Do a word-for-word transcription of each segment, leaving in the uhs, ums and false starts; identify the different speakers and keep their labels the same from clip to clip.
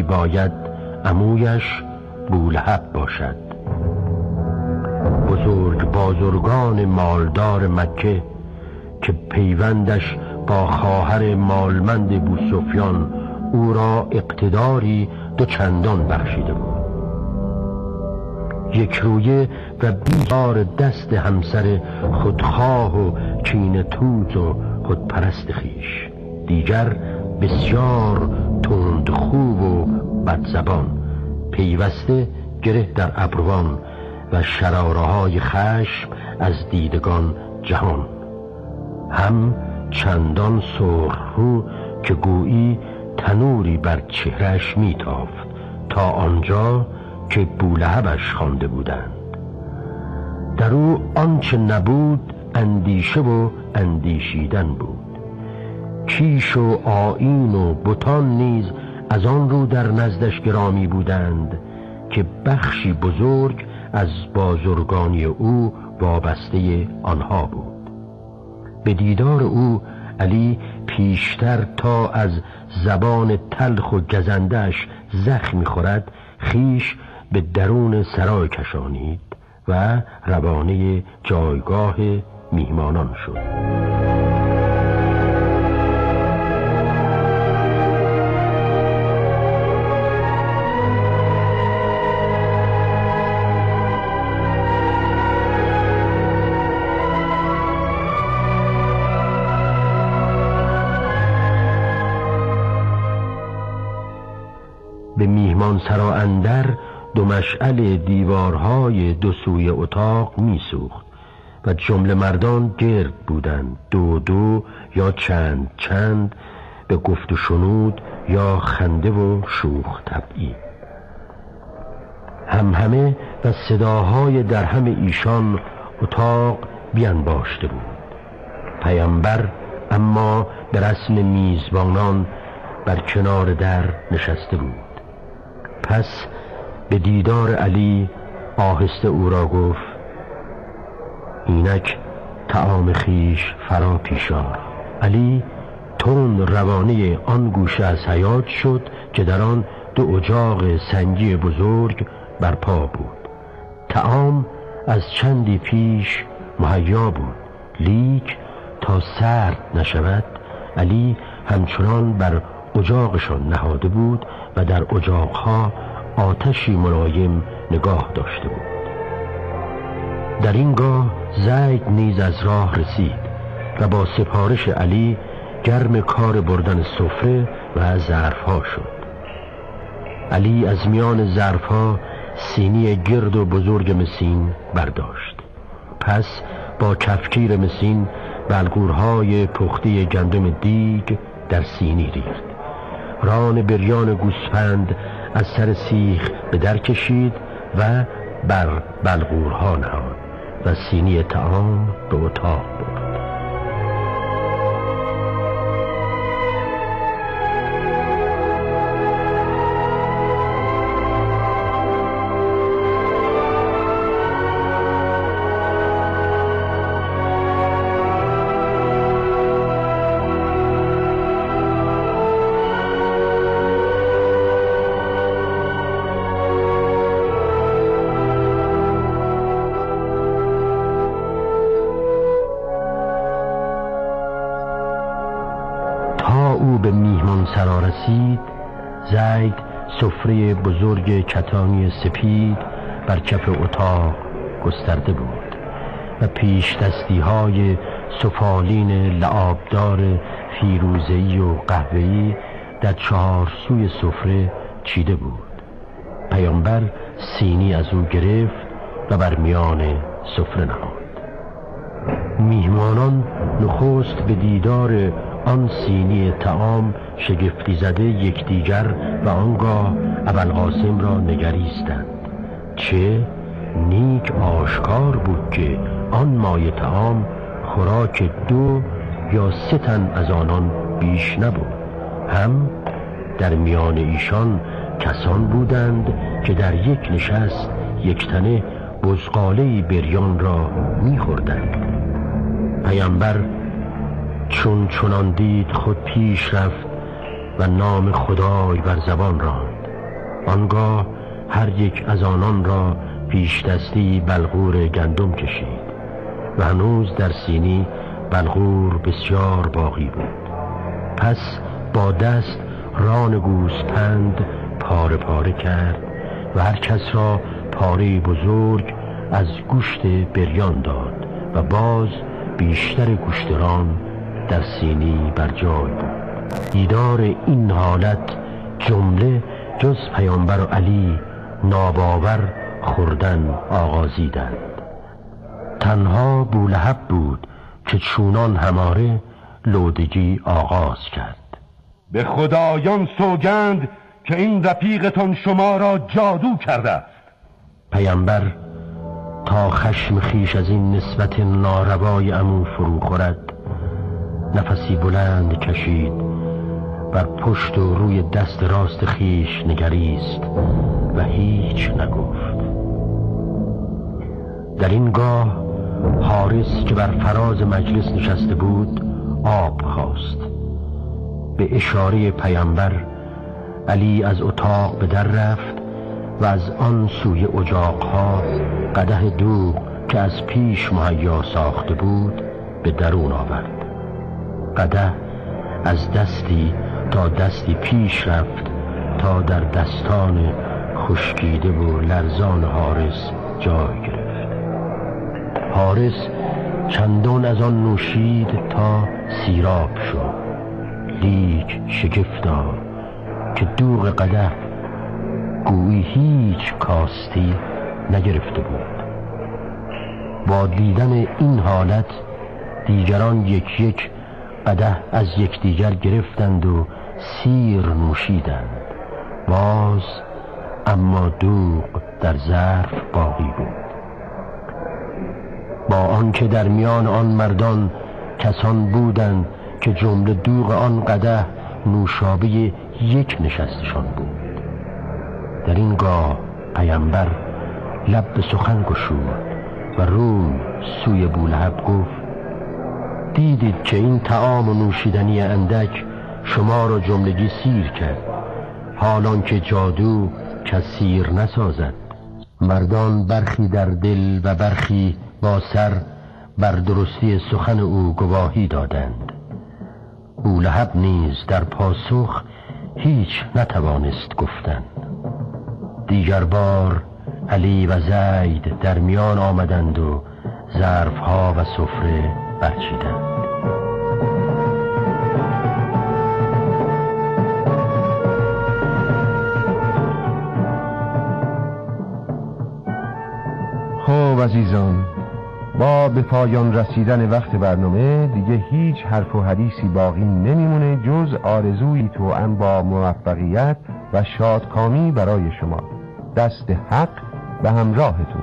Speaker 1: باید عمویش بولهب باشد. بزرگ بازرگان مالدار مکه که پیوندش با خواهر مالمند بوسفیان او را اقتداری دو چندان بخشیده بود. یک رویه و بیار دست همسر خودخواه و کینه توز و خودپرست خویش، دیگر بسیار تندخو و بدزبان، پیوسته گره در ابروان و شراره‌های خشم از دیدگان جهان، هم چندان سرخرو که گویی تنوری بر چهرش میتافت تا آنجا که بولهبش خوانده بودند. در او آنچه نبود اندیشه و اندیشیدن بود. کیش و آیین و بتان نیز از آن رو در نزدش گرامی بودند که بخشی بزرگ از بازرگانی او وابسته آنها بود. به دیدار او علی پیشتر تا از زبان تلخ و گزندش زخم می‌خورد خیش به درون سرای کشانید و روانه جایگاه میهمانان شد. به میهمان سرا اندر دو مشعل دیوارهای دو سوی اتاق میسوخت و جمله مردان گرد بودند، دو دو یا چند چند، به گفت و شنود یا خنده و شوخ طبعی. هم همه و صداهای در همه ایشان اتاق بیانباشته بود. پیامبر اما به رسم میزبانان بر کنار در نشسته بود. پس به دیدار علی آهسته او را گفت: اینک طعام خیش فرا پیشار. علی تون روانه آن گوشه از حیاط شد که در آن دو اجاق سنگی بزرگ برپا بود. طعام از چندی پیش مهیا بود، لیک تا سرد نشود علی همچنان بر اجاقشان نهاده بود و در اجاقها آتشی ملایم نگاه داشته بود. در این گاه زید نیز از راه رسید و با سپارش علی گرم کار بردن سفره و ظرفها شد. علی از میان ظرفها سینی گرد و بزرگ مسین برداشت. پس با کفگیر مسین بلغورهای پخته گندم دیگ در سینی ریخت. ران بریان گوسفند از سر سیخ به در کشید و بر بلغورها نهاد و سینی طعام به اتاق برد. او به میهمان سرا رسید، زید سفره بزرگ کتانی سپید بر کف اتاق گسترده بود و پیش دستی های سفالین لعابدار فیروزه‌ای و قهوه‌ای در چهار سوی سفره چیده بود. پیامبر سینی از او گرفت و بر میان سفره نهاد. میهمانان نخست به دیدار آن سینی طعام شگفتی زده یکدیگر و آنگاه ابوالقاسم را نگریستند. چه نیک آشکار بود که آن مایه طعام خوراک دو یا سه تن از آنان بیش نبود. هم در میان ایشان کسان بودند که در یک نشست یک تنه بزغاله بریان را می‌خوردند. پیامبر چون چنان دید خود پیش رفت و نام خدای بر زبان راند. آنگاه هر یک از آنان را پیش دستی بلغور گندم کشید و هنوز در سینی بلغور بسیار باقی بود. پس با دست ران گوسپند پاره پاره کرد و هر کس را پاره بزرگ از گوشت بریان داد و باز بیشتر گوشت ران در سینی بر جای بود. دیدار این حالت جمله جز پیامبر و علی ناباور خوردن آغازیدند. تنها بولهب بود که چونان هماره لودگی آغاز کرد.
Speaker 2: به خدایان سوگند که این رفیقتان شما را جادو کرده است.
Speaker 1: پیامبر تا خشم خیش از این نسبت ناروای عمو فرو خورد نفسی بلند کشید، بر پشت و روی دست راست خیش نگریست و هیچ نگفت. در این گاه حارس که بر فراز مجلس نشسته بود آب خواست. به اشاره پیامبر علی از اتاق به در رفت و از آن سوی اجاقها قدح دوغ که از پیش مهیا ساخته بود به درون آورد. قدح از دستی تا دستی پیش رفت تا در دستان خشکیده و لرزان حارس جای گرفت. حارس چندان از آن نوشید تا سیراب شد، لیک شگفتا که دوغ قدح گویی هیچ کاستی نگرفته بود. با دیدن این حالت دیگران یک یک قدح از یکدیگر گرفتند و سیر نوشیدند. باز اما دوغ در ظرف باقی بود. با آنکه در میان آن مردان کسان بودند که جمله دوغ آن قدح نوشابه یک نشستشان بود. در این گاه پیامبر لب به سخن گشود و روی سوی بولهب گفت: دیدید که این طعام و نوشیدنی اندک شما را جملگی سیر کرد، حالان که جادو کس سیر نسازد. مردان برخی در دل و برخی با سر بر درستی سخن او گواهی دادند. بولهب نیز در پاسخ هیچ نتوانست گفتن. دیگر بار علی و زید در میان آمدند و ظرفها و سفره برچیدند.
Speaker 2: خب عزیزان، با به پایان رسیدن وقت برنامه دیگه هیچ حرف و حدیثی باقی نمیمونه جز آرزویی توأم با موفقیت و شادکامی برای شما. دست حق به همراهتون.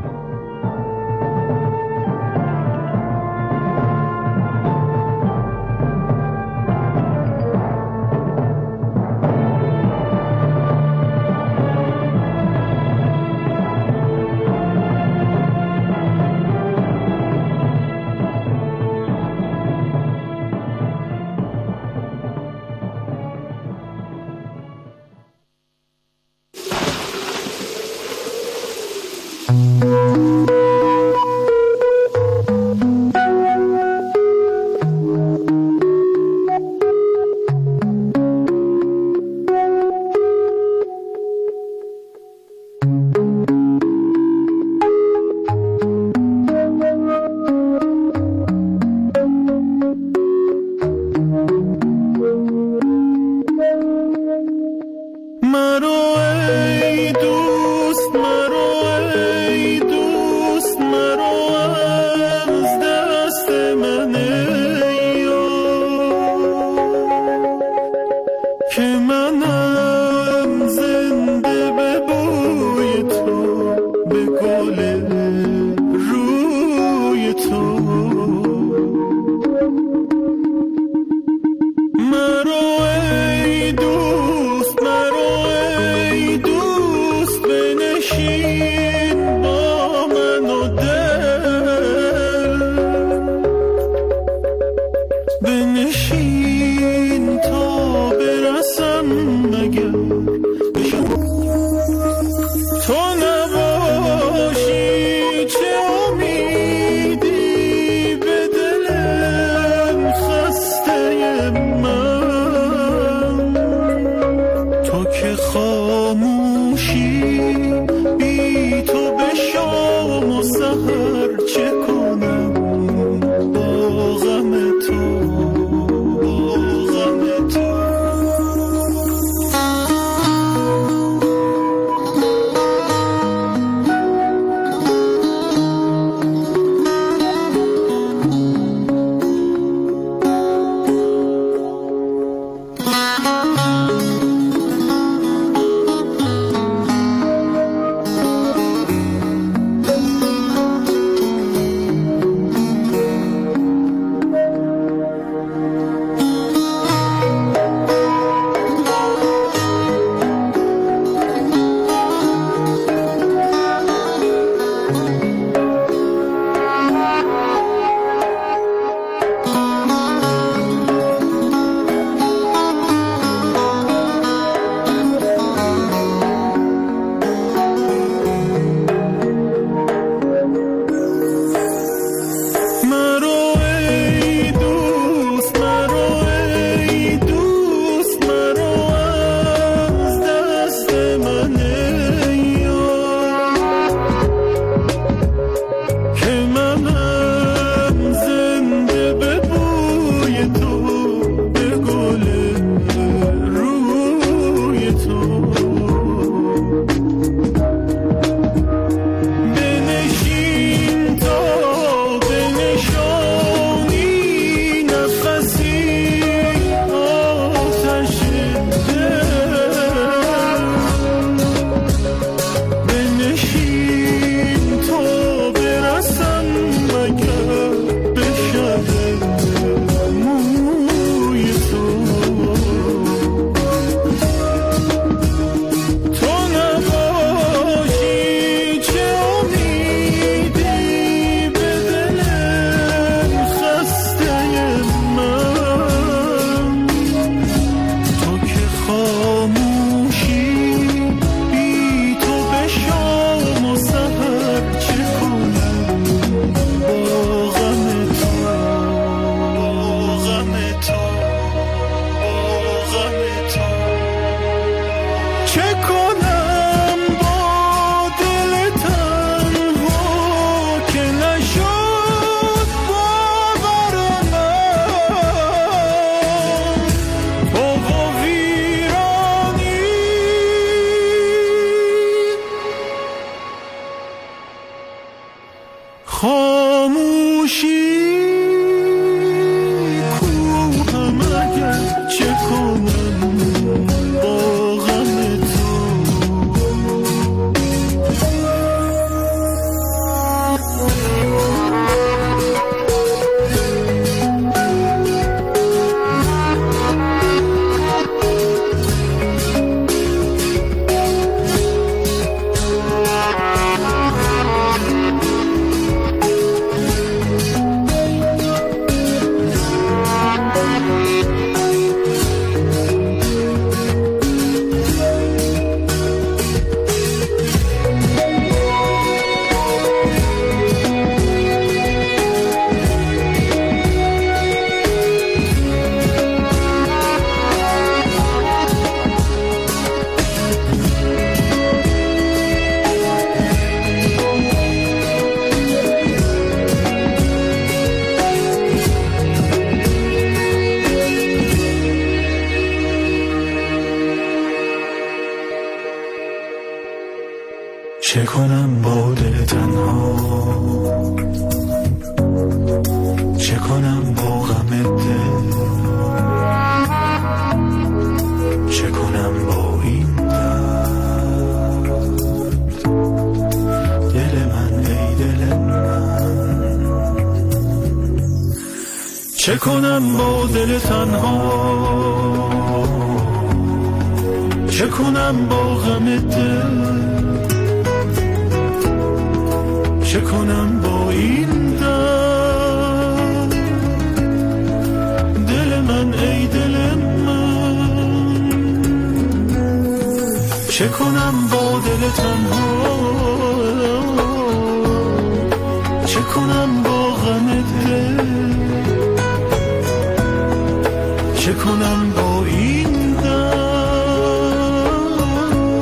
Speaker 3: مرو ای دوست، مرو ای دوست خاموشی بی تو به شام و سحر چه کنم با غم تو با غم تو
Speaker 4: چه کنم با دل تنها، چه کنم با غم دل، چه کنم با این درد. دل من ای دل من،
Speaker 3: چه کنم با دل تنها، چه کنم با غم دل، چه کنم با این درد. دل من ای دل من، چه کنم با دل تنها، چه کنم با غم دل، چه کنم با این درد.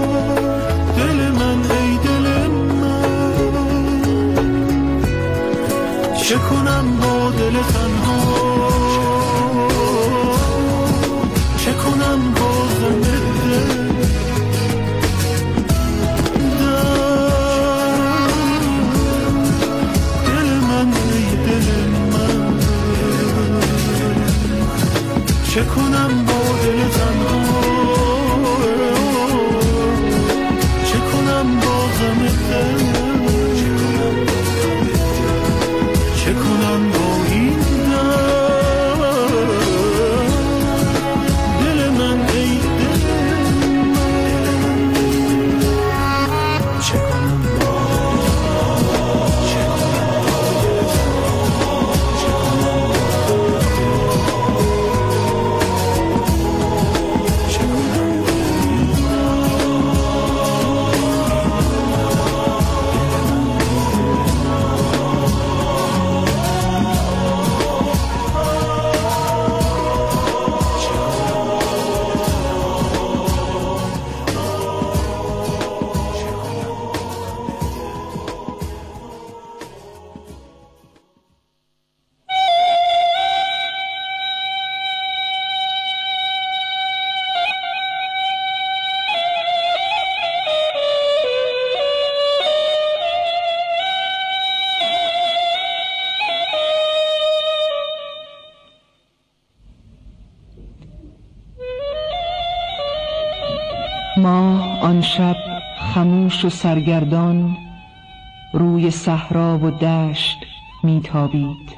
Speaker 5: آن شب خموش و سرگردان روی صحرا و دشت میتابید.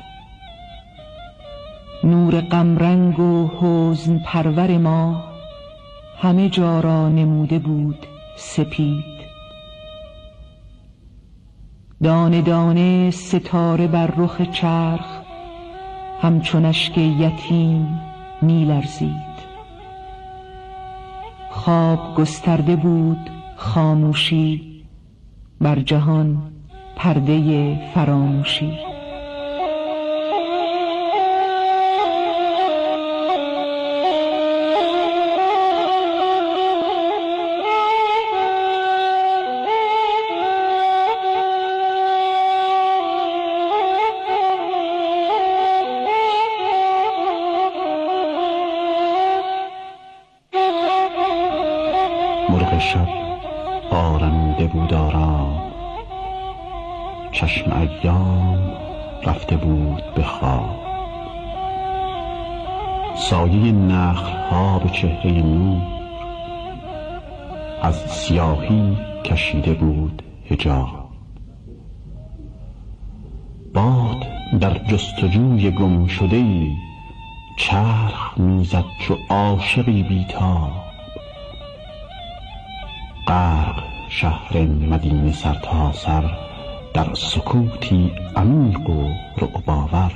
Speaker 5: نور غمرنگ و حزن پرور ما همه جا را نموده بود سپید. دانه دانه ستاره بر رخ چرخ همچون اشک یتیم میلرزید. خواب گسترده بود خاموشی، بر جهان پرده فراموشی.
Speaker 6: مرغ شب آرمیده بود آرام، چشم ایام رفته بود به خواب. سایه نخل‌ها به چهره نور از سیاهی کشیده بود حجاب. باد در جستجوی گم شده‌ای چرخ میزد چو عاشقی بیتاب. غرق شهر مدینه سرتاسر در سکوتی عمیق و رعب‌آور.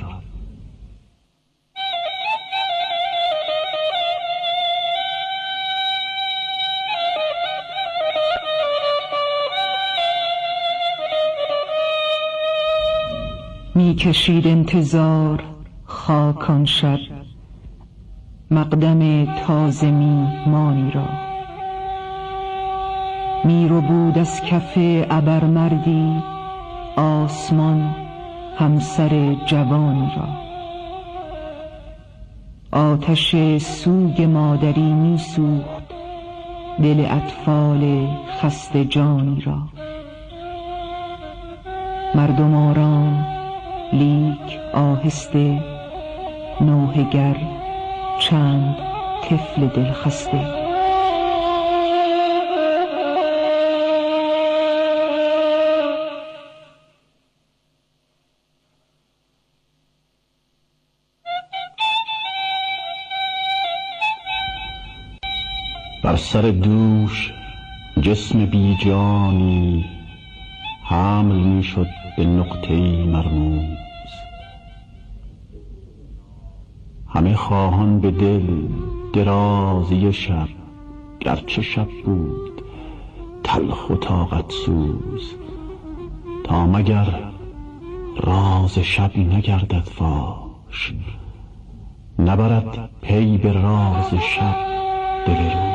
Speaker 5: می کشید انتظار خاک آن شب مقدم تازه میهمانی را. می رو بود از کف ابرمردی آسمان همسر جوانی را. آتش سوگ مادری می سوخت دل اطفال خسته جانی را. مردم آرام لیک آهسته، نوحه گر چند طفل دلخسته.
Speaker 6: بر سر دوش جسم بیجانی حمل می شد به نقطه‌ای مرموز. همه خواهان به دل درازی شب، گرچه شب بود تلخ و طاقت سوز. تا مگر راز شب نگردد فاش، نبرد پی به راز شب دل روز.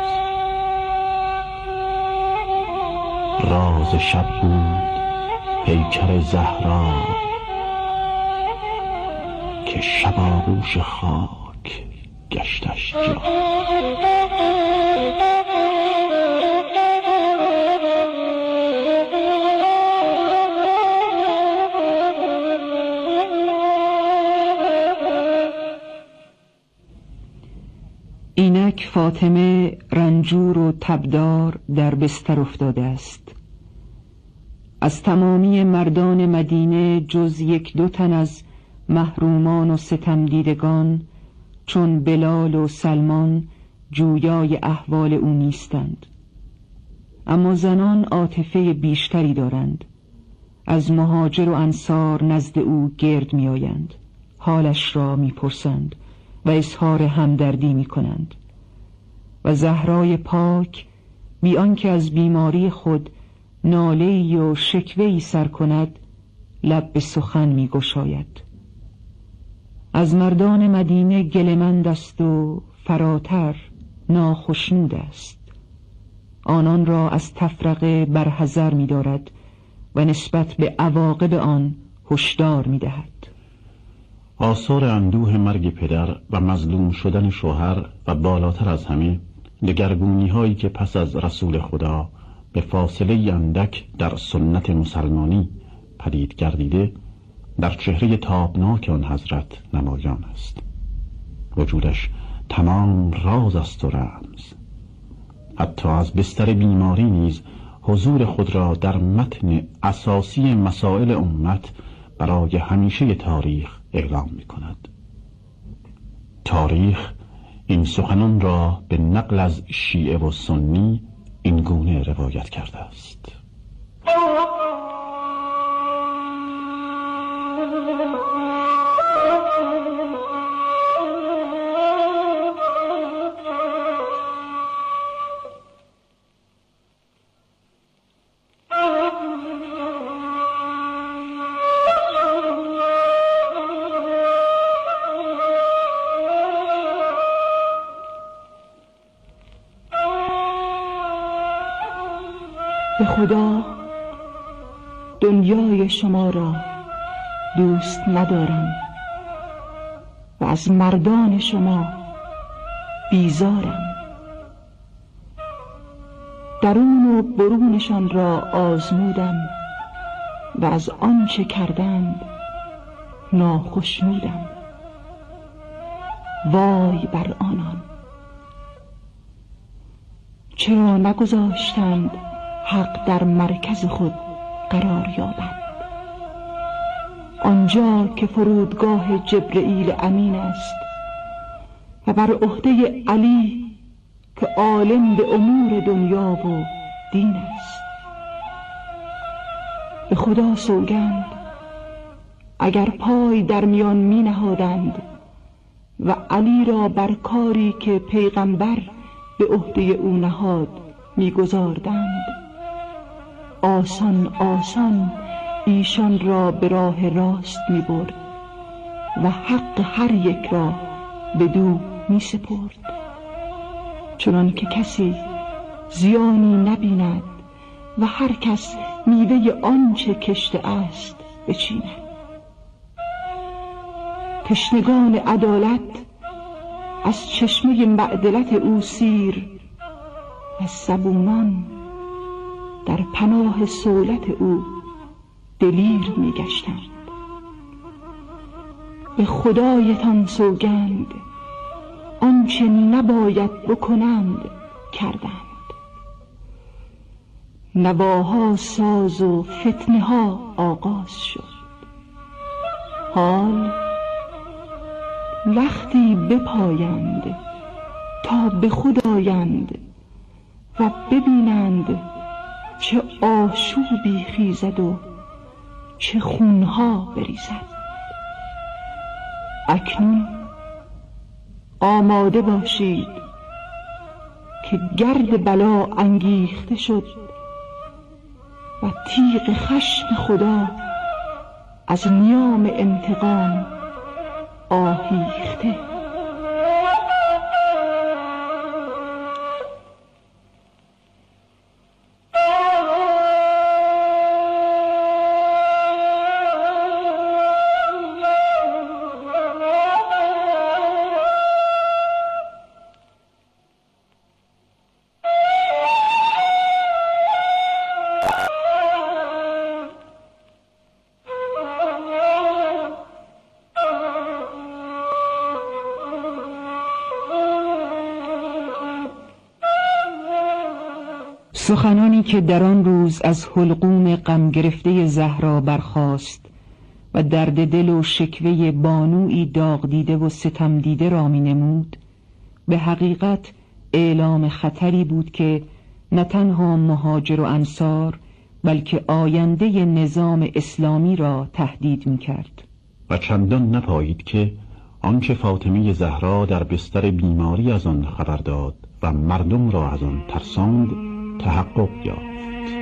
Speaker 6: راز شب بود پیکر زهرا که شب آغوش خاک گشتش جا.
Speaker 5: اینک فاطمه رنجور و تبدار در بستر افتاده است. از تمامی مردان مدینه جز یک دو تن از محرومان و ستم دیدگان چون بلال و سلمان جویای احوال او نیستند. اما زنان عاطفه بیشتری دارند. از مهاجر و انصار نزد او گرد می آیند، حالش را می پرسند و اظهار همدردی می کنند. و زهرای پاک بی آنکه از بیماری خود ناله‌ای و شکوه‌ای سر کند لب به سخن می گشاید. از مردان مدینه گلمند است و فراتر ناخشنود است. آنان را از تفرقه برحذر می دارد و نسبت به عواقب آن هشدار می دهد.
Speaker 6: آثار اندوه مرگ پدر و مظلوم شدن شوهر و بالاتر از همه دگرگونی هایی که پس از رسول خدا به فاصله اندک در سنت مسلمانی پدید گردیده در چهره تابناک آن حضرت نمایان است. وجودش تمام راز است و رمز. حتی از بستر بیماری نیز حضور خود را در متن اساسی مسائل امت برای همیشه تاریخ اعلام می کند. تاریخ این سخنان را به نقل از شیعه و سنی این گونه روایت کرده است:
Speaker 5: به خدا دنیای شما را دوست ندارم و از مردان شما بیزارم. درون و برونشان را آزمودم و از آنچه کردند ناخشنودم. وای بر آنان، چرا نگذاشتند حق در مرکز خود قرار یابد، آنجا که فرودگاه جبرئیل امین است و بر عهده علی که عالم به امور دنیا و دین است. به خدا سوگند اگر پای در میان می نهادند و علی را بر کاری که پیغمبر به عهده او نهاد می گذاردند، آسان آسان ایشان را به راه راست می برد و حق هر یک را به دو می سپرد، چنان که کسی زیانی نبیند و هر کس میوه آنچه کشته است بچیند. تشنگان عدالت از چشمه معدلت او سیر و زبونان در پناه صولت او دلیر می گشتند. به خدایتان سوگند آنچه نباید بکنند کردند. نواها ساز و فتنه ها آغاز شد. حال لختی بپایند تا به خود آیند و ببینند چه آشوبی خیزد و چه خونها بریزد. اکنون آماده باشید که گرد بلا انگیخته شد و تیغ خشم خدا از نیام انتقام آهیخته. سخنانی که در آن روز از حلقوم غم گرفته زهرا برخاست و درد دل و شکوه بانویی داغ دیده و ستم دیده را می نمود، به حقیقت اعلام خطری بود که نه تنها مهاجر و انصار بلکه آینده نظام اسلامی را تهدید می کرد.
Speaker 6: و چندان نپایید که آنچه فاطمه زهرا در بستر بیماری از آن خبر داد و مردم را از آن ترساند تحقق یافت.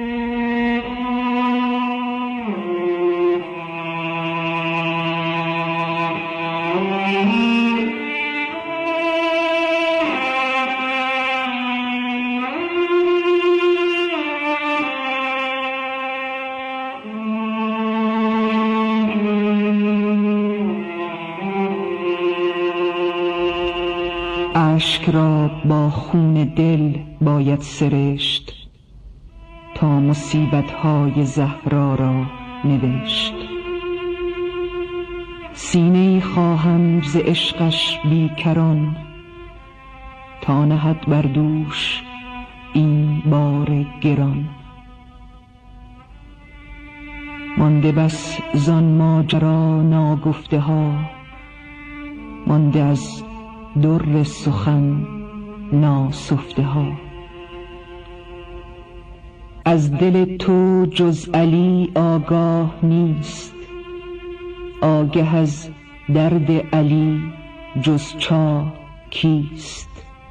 Speaker 5: اشک را با خون دل باید سرشت تا مصیبت‌های زهرا را نوشت. سینه‌ای خواهم ز عشقش بیکران تا نهد بر دوش این بار گران. مانده بس زان ماجرا ناگفته ها، مانده از در سخن ناسفته ها. از دل تو جز علی آگاه نیست، آگه از درد علی جز چاه کیست.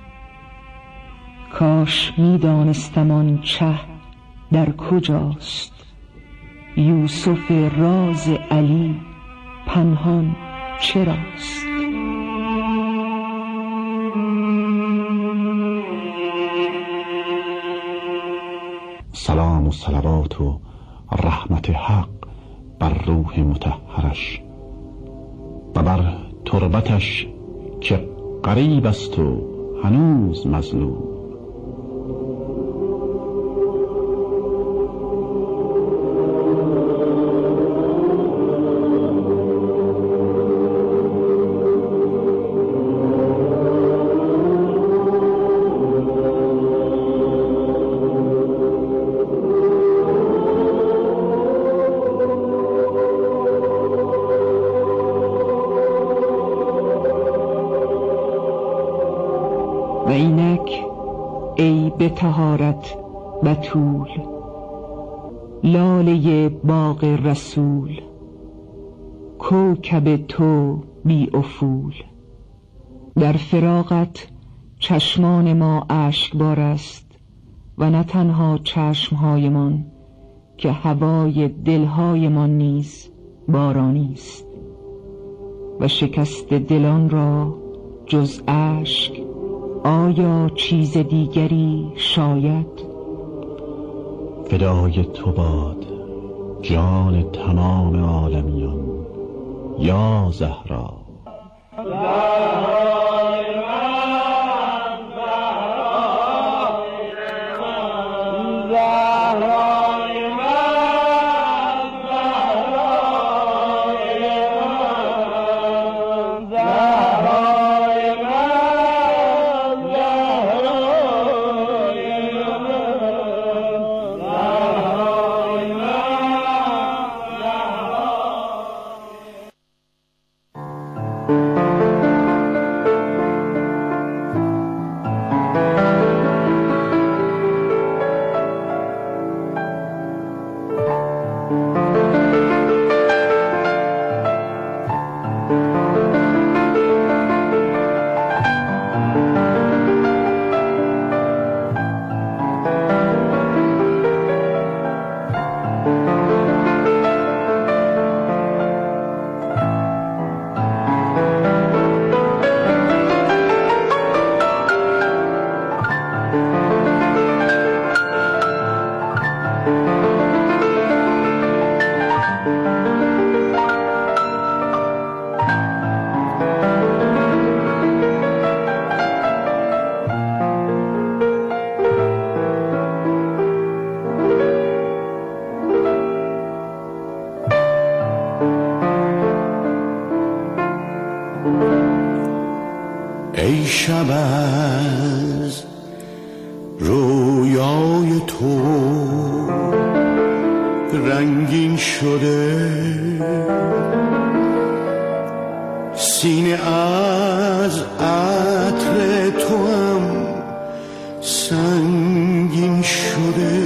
Speaker 5: کاش می دانستم آن چه در کجاست، یوسف راز علی پنهان چراست.
Speaker 6: سلام و صلوات و رحمت حق بر روح مطهرش و بر تربتش که قریب است و هنوز مظلوم.
Speaker 5: و اینک ای به طهارت بتول، لاله باغ رسول، کوکب تو بی افول. در فراقت چشمان ما اشکبار است و نه تنها چشمهایمان که هوای دلهایمان نیز بارانی است و شکست دلان را جز اشک آیا چیز دیگری شاید؟
Speaker 6: فدای تو باد جان تمام عالمیان یا زهرا.
Speaker 3: ای شب از رویای تو رنگین شده، سینه از عطر تو هم سنگین شده،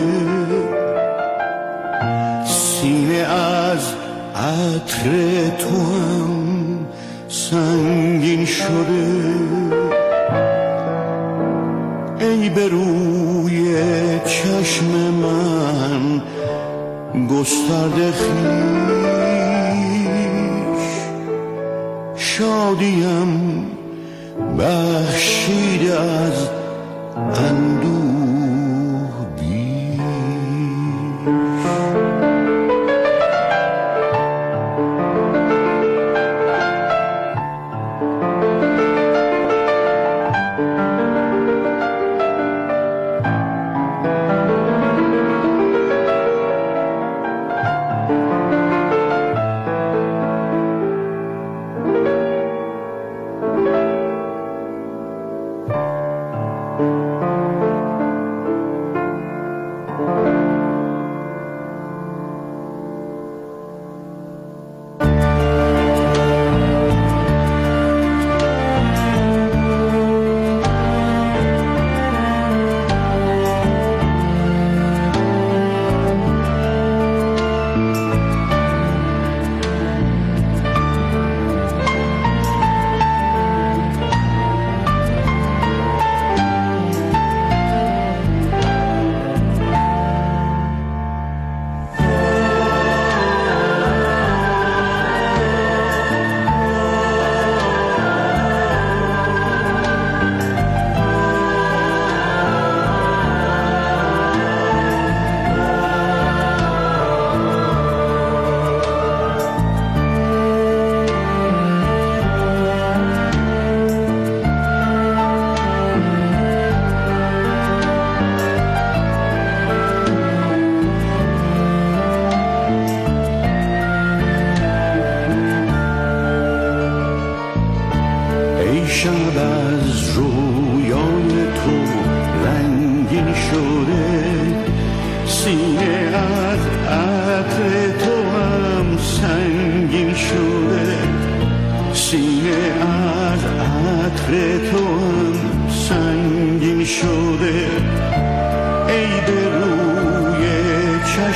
Speaker 3: سینه از عطر تو هم سنگین شده. ای به روی چشم من گسترده خویش، شادیم بخشیده از اندوه بیش.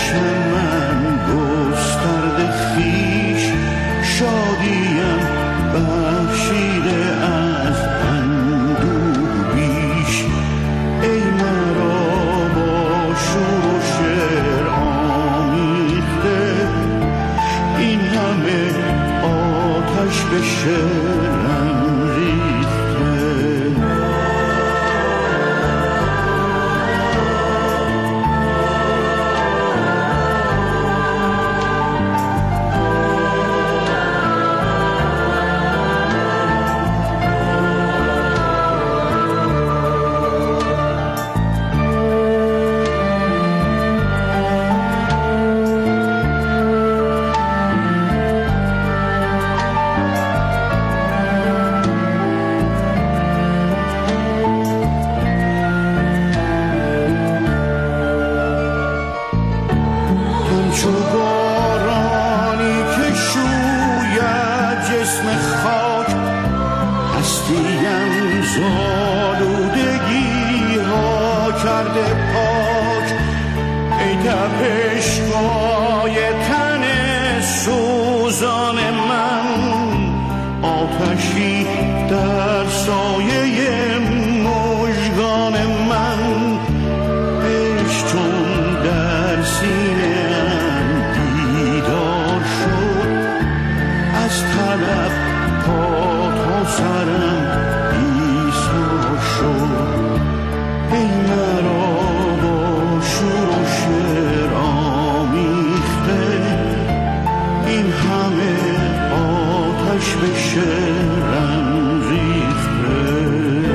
Speaker 3: چشم من گسترده خویش شادیم بخشیده از اندوه بیش. ای مرا با شور و شعر آمیخته این همه آتش به شعرم ریخته. چو بارانی که شوید جسم خاک هستیم زالودگی ها کرده پاک. ای تپش‌های تن سوزان من آتشی در سایه مژگان من. عشق چون در سینه از طلب پا تا سرم ایثار شد. ای مرا با شور و شعر آمیخته این همه آتش به شعرم ریخته.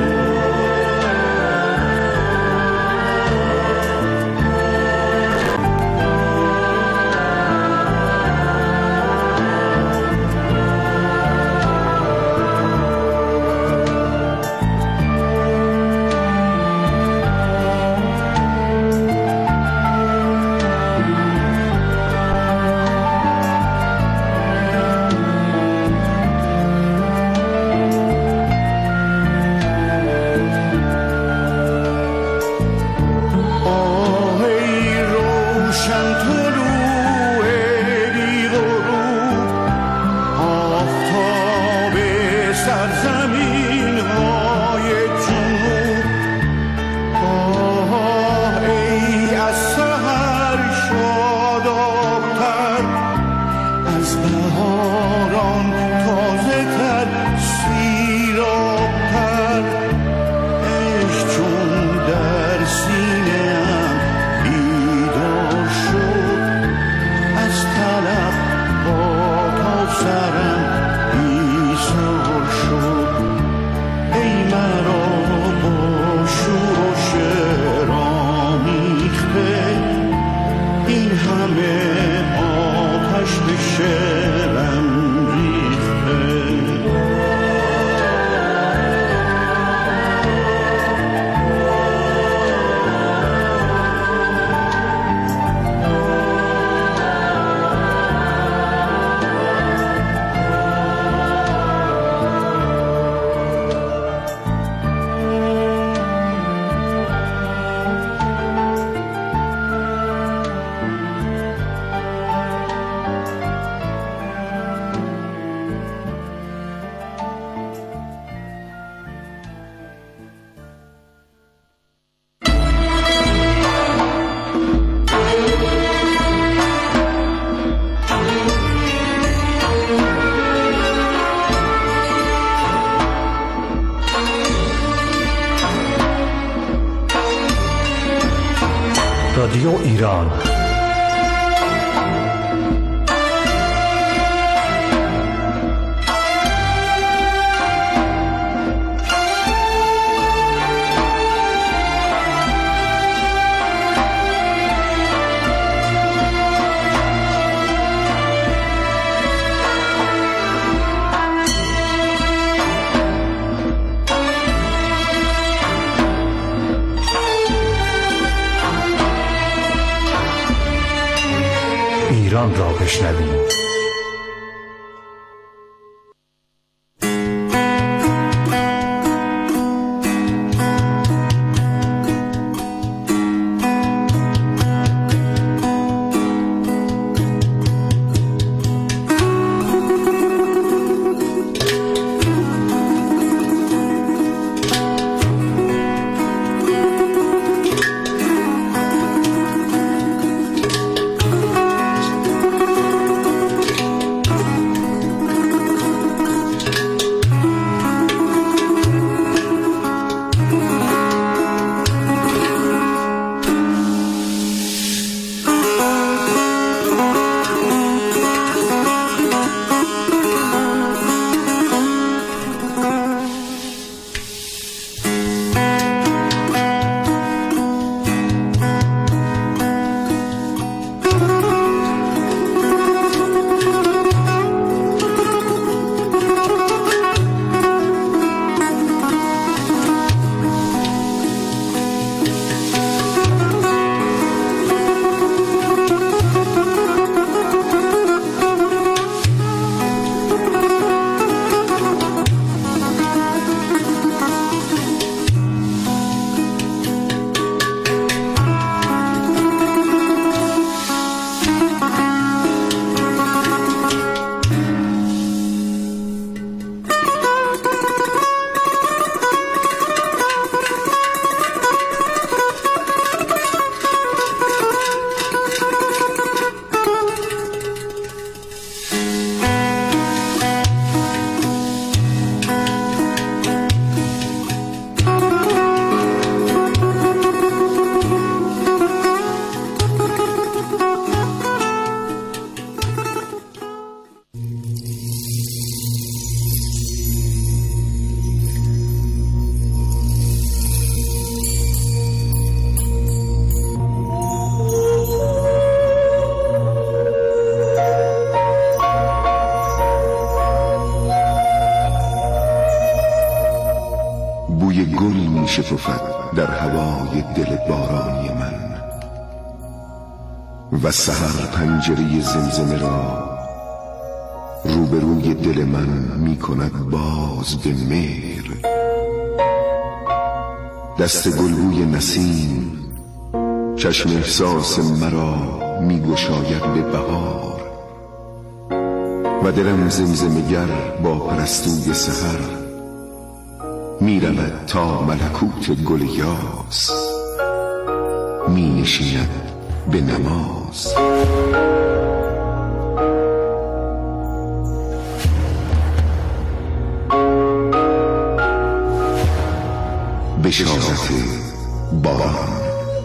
Speaker 7: رادیو ایران ایران را بشنویم. شکفت در هوای دل بارانی من و سحر پنجره زمزمه را روبروی دل من می کند باز به مهر. دست گلبوی نسیم چشم احساس مرا می گشاید به بهار و دلم زمزمه‌گر با پرستوی سحر می رود تا ملکوت گل یاس می نشیند به نماز. بشارت باران.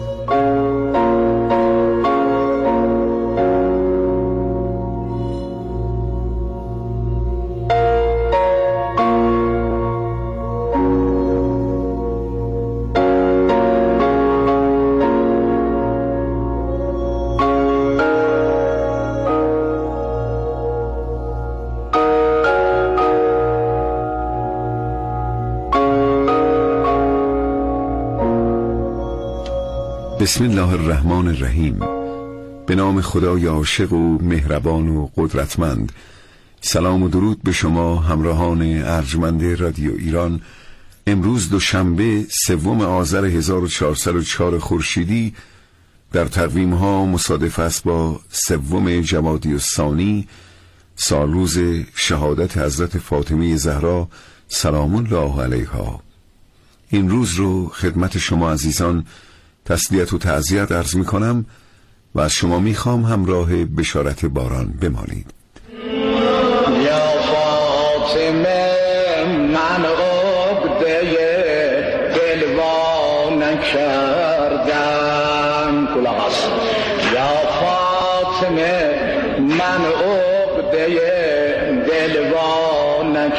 Speaker 7: بسم الله الرحمن الرحیم. به نام خدای عاشق و مهربان و قدرتمند. سلام و درود به شما همراهان ارجمند رادیو ایران. امروز دوشنبه سوم آذر هزار و چهارصد و چهار خورشیدی در تقویم ها مصادف است با سوم جمادی الثانی، سالروز شهادت حضرت فاطمه زهرا سلام الله علیها. این روز رو خدمت شما عزیزان تسلیت و تعزیت عرض می کنم و از شما می خوام همراه بشارت باران بمانید.
Speaker 8: یا فاطمه من عقده دلوانه کردم. کلاس یا فاطمه من عقده دلوانه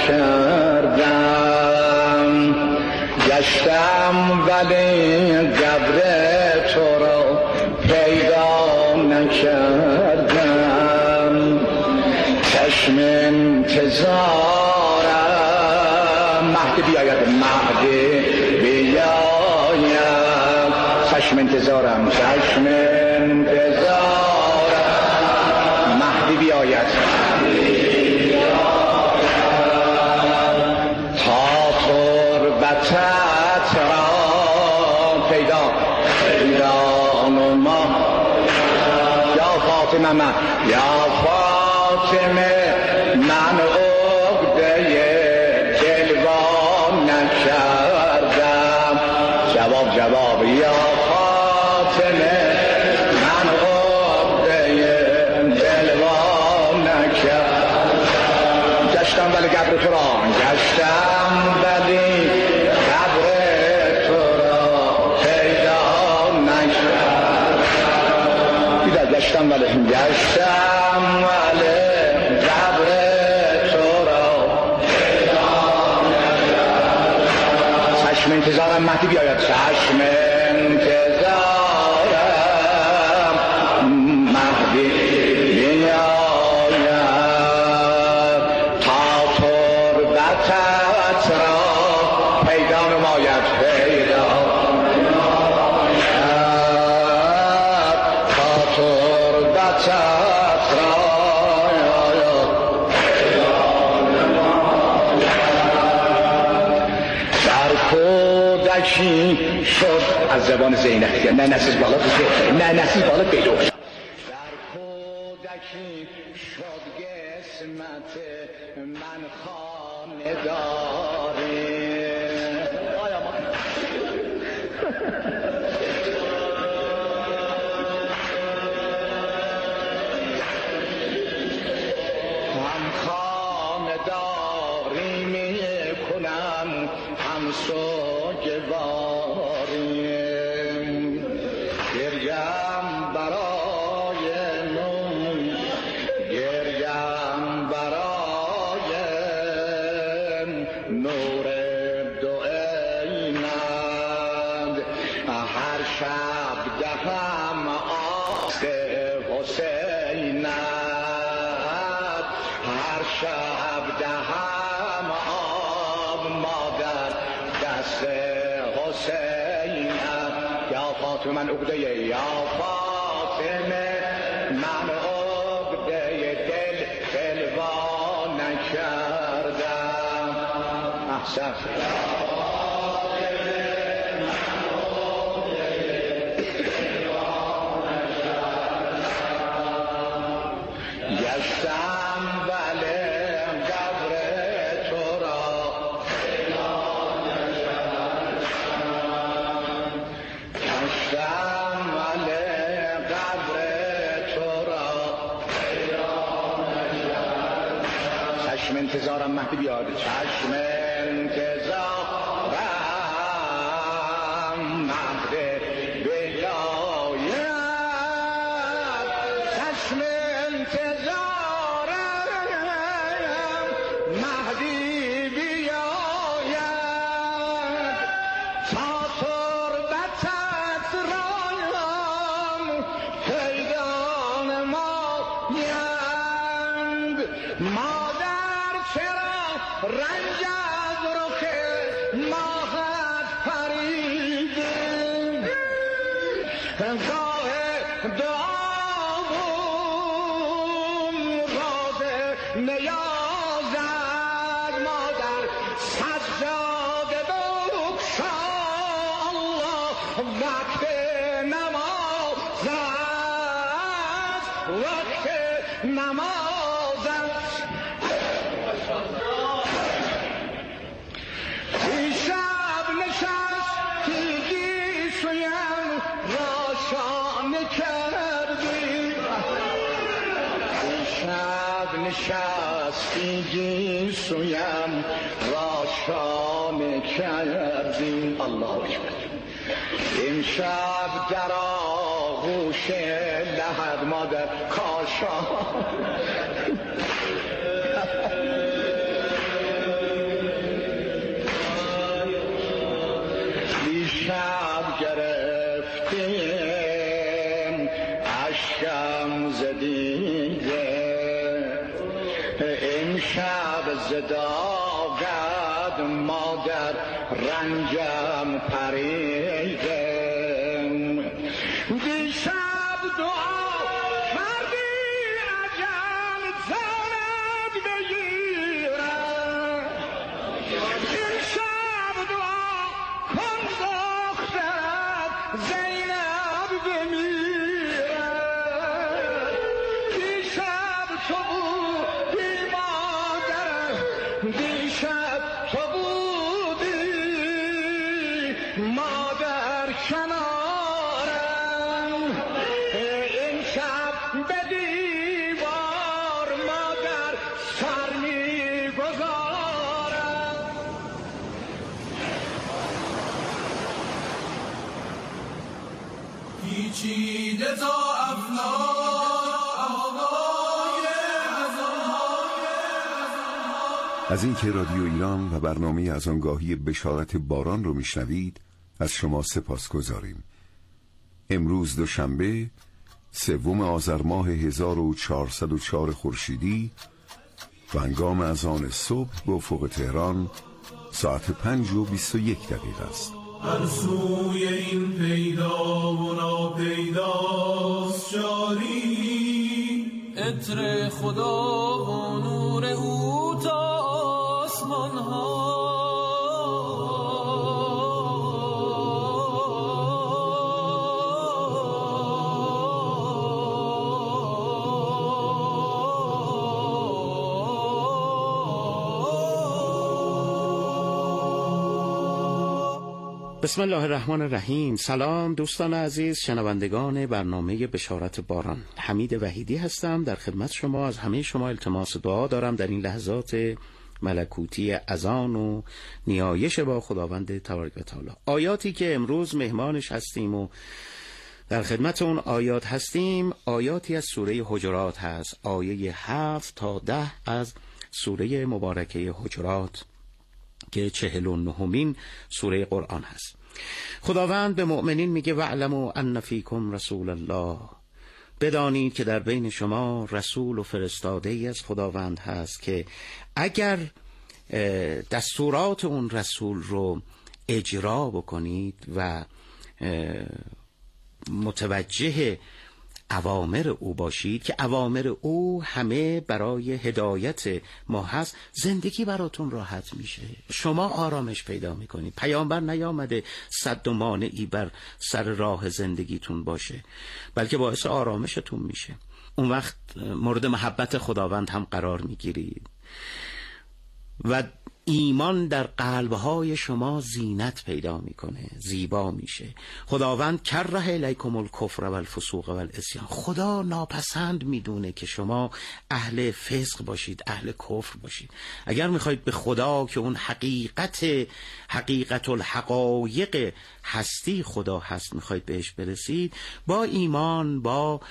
Speaker 8: کردم. گشتم ولی قبر تو را پیدا نکردم. چشم انتظارم مهدی بیاید، مهدی بیاید. چشم انتظارم چشم انتظارم مهدی بیاید. تا تربتت را پیدا پیدا نما. یا فاطمه من یا فاطمه من عقده دلوانه کردم. جواب جواب یا فاطمه من عقده دلوانه کردم. گشتم ولی قبر تو را گشتم ولی قبر تو را پیدا نکردم. دیدم گشتم ولی گشتم ولی قبر تو را پیدا نکردم. چشم انتظارم مهدی بیاید. چشم انتظارم مهدی بیاید. تا تربتت را پیدا نماید. پیدا نماید. تا تربتت را پیدا نماید. در کودکی شد از زبان زینب. نه نسیز بالا نه نسیز بالا بیدو. در کودکی شد قسمت من خانه داری. هم خانه داری می کنم هم سوگواری. گریم برای نون گریم برای نور دو عینند. هر شب دهم آس حسینند. هر شب دهم آب مادر دست حسین یا فاطمه من عقده یا فاطمه من عقده دل دلوا نکردم. احسن گشتم ولی قبر تو را گشتم ولی قبر تو را چشم انتظارم مهدی بیاد چشم انتظارم مهدی بیاید چشم انتظارم مهدی بیاید تا تربتت رایم پیدا نمایند. مادر چرا رنج از رخ ماهت پریده گاه دعاوم راز نیازد مادر سجاده بکشا الله وقت نماز است وقت نماز است. دیشب نشستگی سویم را شانه کردی دیشب نشستگی سویم را شانه کردی. الله اکبر. امشب در آغوش لحد مادر کاشا دیشب گرفتیم اشکم زدیده امشب زداغد مادر رنجم پریده. دیشب دعا کردی اجل زند بگیرم امشب دعا کن دخترت زینب بمیرد. دیشب تو بودی مادرم دیشب تو بودی مادر کنارم امشب به دیوار مادر سر میگذارم.
Speaker 3: پیچیده تا افنای
Speaker 7: از این که رادیو ایران و برنامه از آنگاهی بشارت باران رو میشنوید از شما سپاس گذاریم. امروز دوشنبه سوم آذر ماه هزار و چهارصد و چهار خورشیدی و هنگام اذان صبح به افق تهران ساعت پنج و بیست و یک دقیقه است.
Speaker 3: هر سوی این پیدا و ناپیداست جاری عطر خدا و نور او تا آسمان ها.
Speaker 9: بسم الله الرحمن الرحیم. سلام دوستان عزیز شنوندگان برنامه بشارت باران. حمید وحیدی هستم در خدمت شما. از همه شما التماس دعا دارم در این لحظات ملکوتی اذان و نیایش با خداوند تبارک و تعالی. آیاتی که امروز مهمانش هستیم و در خدمت اون آیات هستیم آیاتی از سوره حجرات هست، آیه هفت تا ده از سوره مبارکه حجرات که چهل و نهمین سوره قرآن هست. خداوند به مؤمنین میگه واعلموا ان فیکم رسول الله، بدانید که در بین شما رسول و فرستاده ای از خداوند هست که اگر دستورات اون رسول رو اجرا بکنید و متوجه اوامر او باشید که اوامر او همه برای هدایت ما هست، زندگی براتون راحت میشه، شما آرامش پیدا میکنید. پیامبر نیامده صد و مانعی بر سر راه زندگیتون باشه، بلکه باعث آرامشتون میشه. اون وقت مورد محبت خداوند هم قرار میگیرید و ایمان در قلبهای شما زینت پیدا میکنه، زیبا میشه. خداوند کره الیکم الکفر و الفسوق و العصیان. خدا ناپسند میدونه که شما اهل فسق باشید، اهل کفر باشید. اگر میخواید به خدا که اون حقیقت حقیقت الحقایق هستی خدا هست میخواید بهش برسید، با ایمان، با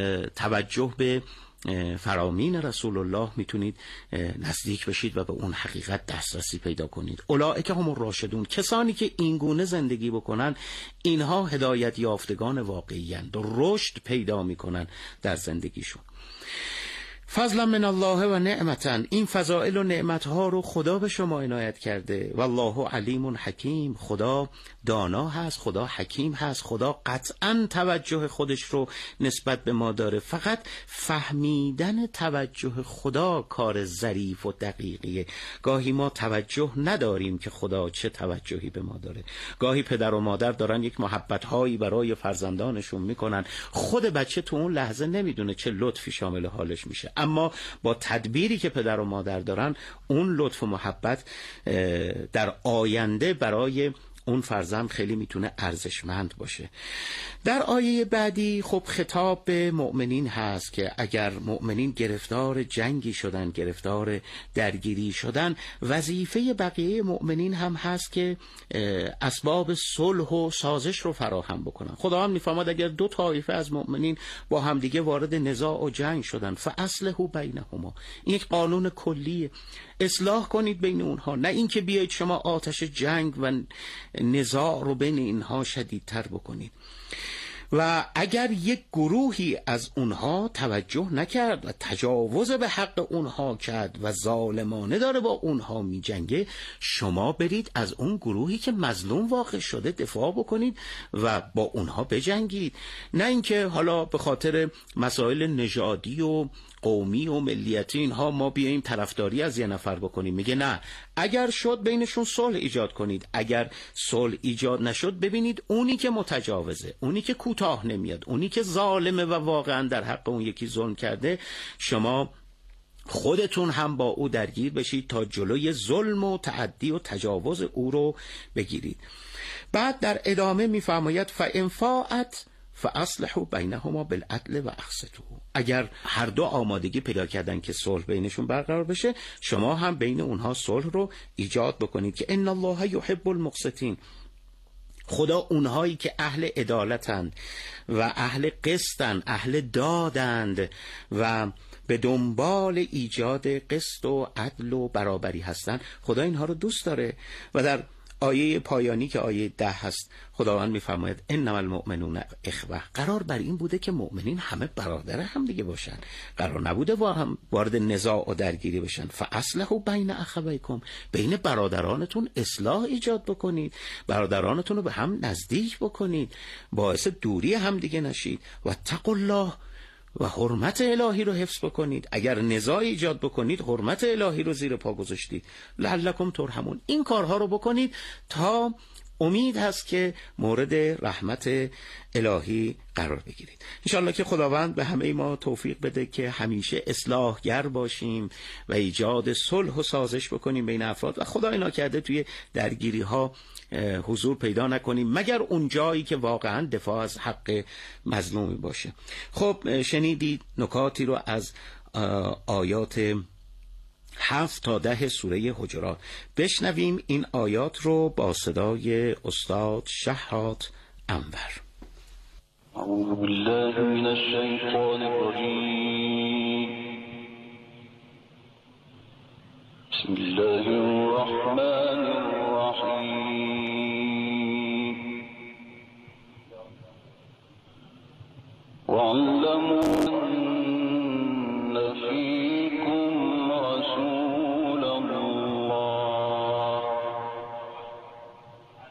Speaker 9: توجه به فرامین رسول الله میتونید نزدیک بشید و به اون حقیقت دسترسی پیدا کنید. اولئک هم الراشدون. کسانی که این گونه زندگی بکنن، اینها هدایت یافتگان واقعی اند و رشد پیدا میکنن در زندگیشون. فضلا من الله و نعمتا. این فضائل و نعمتها رو خدا به شما عنایت کرده. والله علیم حکیم. خدا دانا هست، خدا حکیم هست، خدا قطعا توجه خودش رو نسبت به ما داره. فقط فهمیدن توجه خدا کار ظریف و دقیقیه. گاهی ما توجه نداریم که خدا چه توجهی به ما داره. گاهی پدر و مادر دارن یک محبت هایی برای فرزندانشون میکنن، خود بچه تو اون لحظه نمیدونه چه لطفی شامل حالش میشه، اما با تدبیری که پدر و مادر دارن اون لطف و محبت در آینده برای اون فرزند خیلی میتونه ارزشمند باشه. در آیه بعدی خب خطاب به مؤمنین هست که اگر مؤمنین گرفتار جنگی شدن، گرفتار درگیری شدن، وظیفه بقیه مؤمنین هم هست که اسباب صلح و سازش رو فراهم بکنن. خدا هم میفهمد اگر دو طایفه از مؤمنین با همدیگه وارد نزاع و جنگ شدن، فاصلحوا بینهما. این یک قانون کلیه، اصلاح کنید بین اونها، نه اینکه بیایید شما آتش جنگ و نزاع رو بین اینها شدیدتر بکنید. و اگر یک گروهی از اونها توجه نکرد و تجاوز به حق اونها کرد و ظالمانه داره با اونها می جنگه، شما برید از اون گروهی که مظلوم واقع شده دفاع بکنید و با اونها بجنگید. نه اینکه حالا به خاطر مسائل نژادی و قومی و ملیتی اینها ما بیاییم طرفداری از یه نفر بکنیم. میگه نه، اگر شد بینشون صلح ایجاد کنید، اگر صلح ایجاد نشد ببینید اونی که متجاوزه، اونی که کوتاه نمیاد، اونی که ظالمه و واقعا در حق اون یکی ظلم کرده، شما خودتون هم با او درگیر بشید تا جلوی ظلم و تعدی و تجاوز او رو بگیرید. بعد در ادامه میفرماید فإن فاءت فاصلحوا بینهما بالعدل و اقسطوا. اگر هر دو آمادگی پیدا کردن که صلح بینشون برقرار بشه، شما هم بین اونها صلح رو ایجاد بکنید که ان الله یحب المقسطین. خدا اونهایی که اهل عدالتند و اهل قسطند، اهل دادند و به دنبال ایجاد قسط و عدل و برابری هستند، خدا اینها رو دوست داره. و در آیه پایانی که آیه ده هست خداوند میفرماید انما المؤمنون اخوه. قرار بر این بوده که مؤمنین همه برادر هم دیگه باشن، قرار نبوده وارد نزاع و درگیری بشن. فاصلحوا بین اخویکم. بین برادرانتون اصلاح ایجاد بکنید، برادرانتون رو به هم نزدیک بکنید، باعث دوری هم دیگه نشید. و اتقوا الله، و حرمت الهی رو حفظ بکنید. اگر نزاع ایجاد بکنید حرمت الهی رو زیر پا گذاشتید. لعلکم ترحمون. این کارها رو بکنید تا امید هست که مورد رحمت الهی قرار بگیرید. انشالله که خداوند به همه ما توفیق بده که همیشه اصلاحگر باشیم و ایجاد صلح و سازش بکنیم بین افراد و خدا اینا کرده توی درگیری ها حضور پیدا نکنیم مگر اون جایی که واقعا دفاع از حق مظلومی باشه. خب شنیدید نکاتی رو از آیات هفت تا ده سوره حجرات. بشنویم این آیات رو با صدای استاد شهرات انور.
Speaker 10: اعوذ بالله من الشیطان الرجیم. بسم الله الرحمن الرحیم. وَاعْلَمُوا أَنَّ فِيكُمْ رَسُولَ اللَّهِ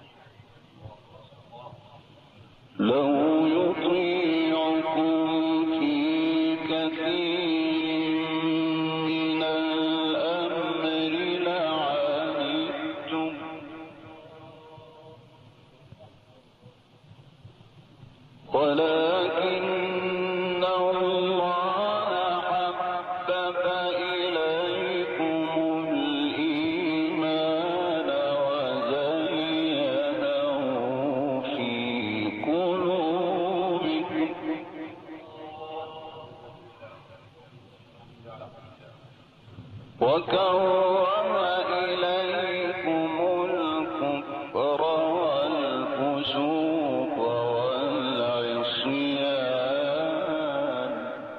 Speaker 10: وكرم إليكم الكفر والفسوق والعصيان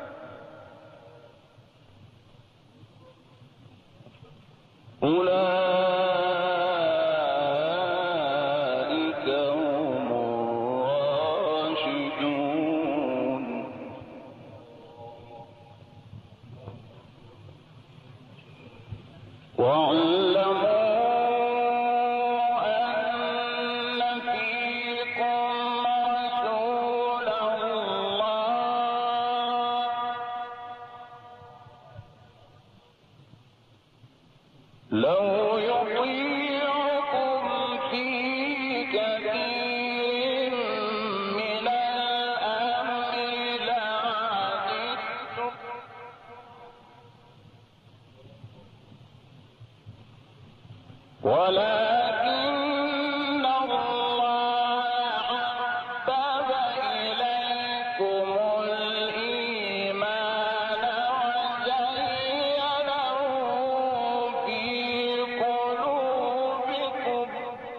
Speaker 10: أولئك هم الراشدون واعلموا أن فيكم رسول الله لو يطيعكم في كثير من الأمر لعنتم ولكن الله حبب إليكم الإيمان وزينه في قلوبكم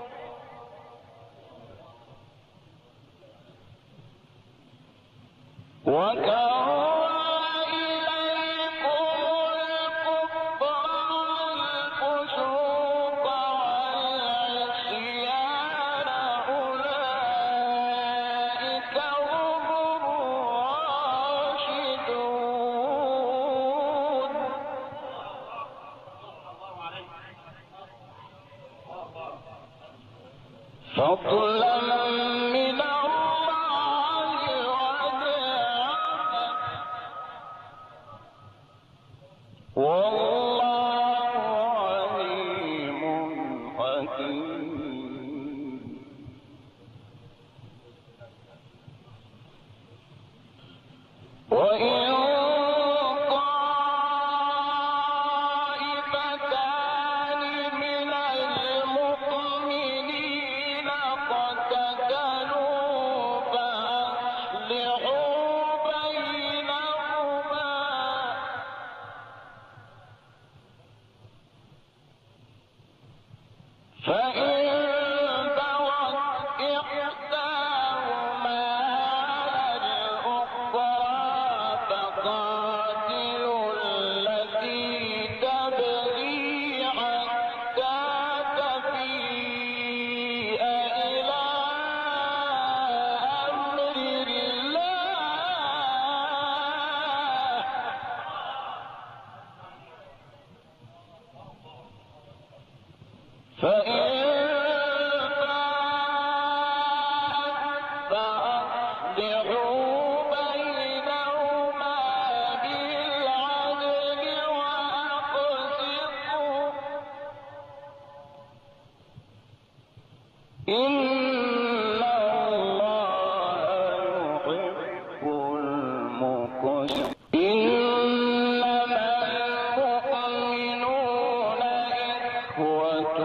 Speaker 10: وكره إليكم الكفر والفسوق والعصيان أولئك هم الراشدون فضلا من الله ونعمة والله عليم حكيم وإن طائفتان من المؤمنين اقتتلوا فأصلحوا بينهما فإن بغت إحداهما على الأخرى فقاتلوا التي تبغي حتى تفيء إلى أمر الله فإن فأصلحوا بينهما بالعدل وأقسطوا إن الله يحب المقسطين إنما المؤمنون إخوة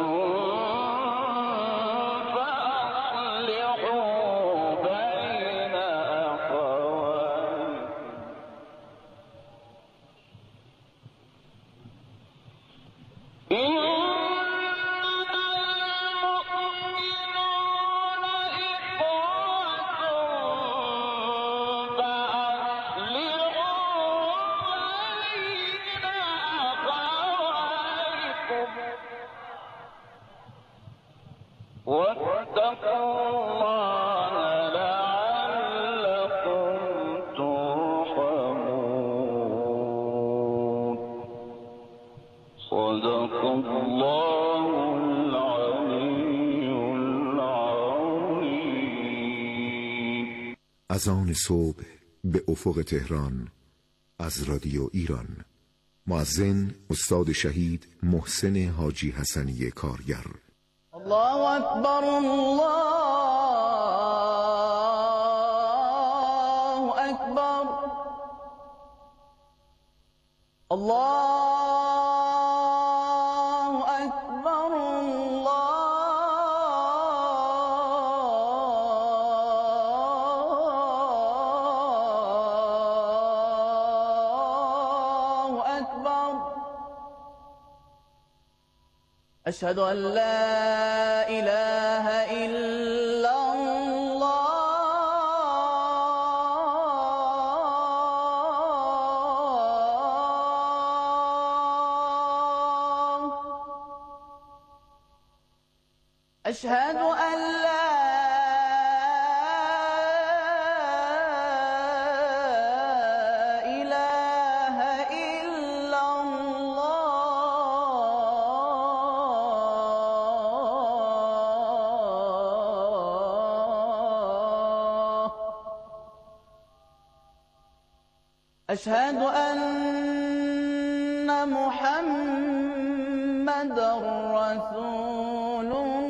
Speaker 10: فأصلحوا بين أخويكم إنما المؤمنون إخوة فأصلحوا بين أخويكم واتقوا الله لعلكم ترحمون صدق الله العلي العظيم.
Speaker 7: از آن صبح به افق تهران از رادیو ایران. مؤذن استاد شهید محسن حاجی حسنی کارگر.
Speaker 11: الله اکبر الله اکبر الله اکبر الله اکبر أشهد أن لا إله إلا الله أشهد أن لا إله إلا الله أشهد أن محمدًا رسول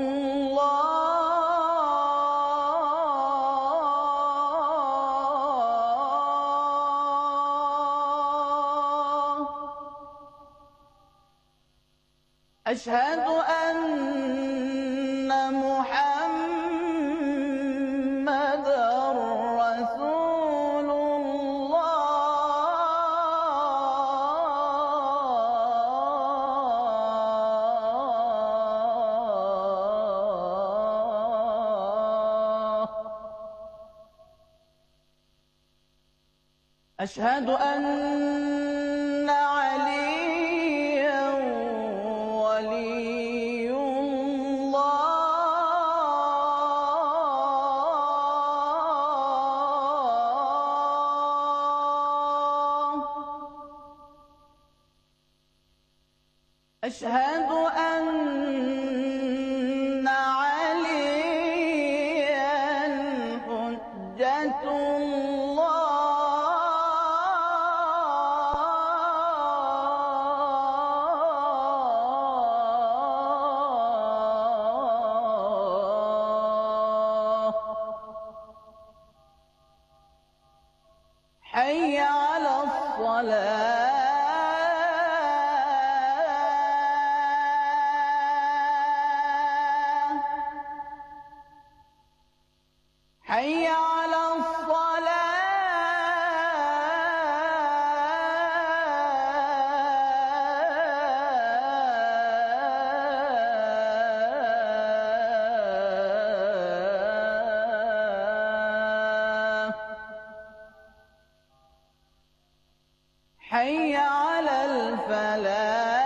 Speaker 11: أشهد أن محمدًا رسول الله أشهد أن عليا ولي الله أشهد أن عليا حجة الله حي على الصلاة حي على الصلاة حي على الفلاح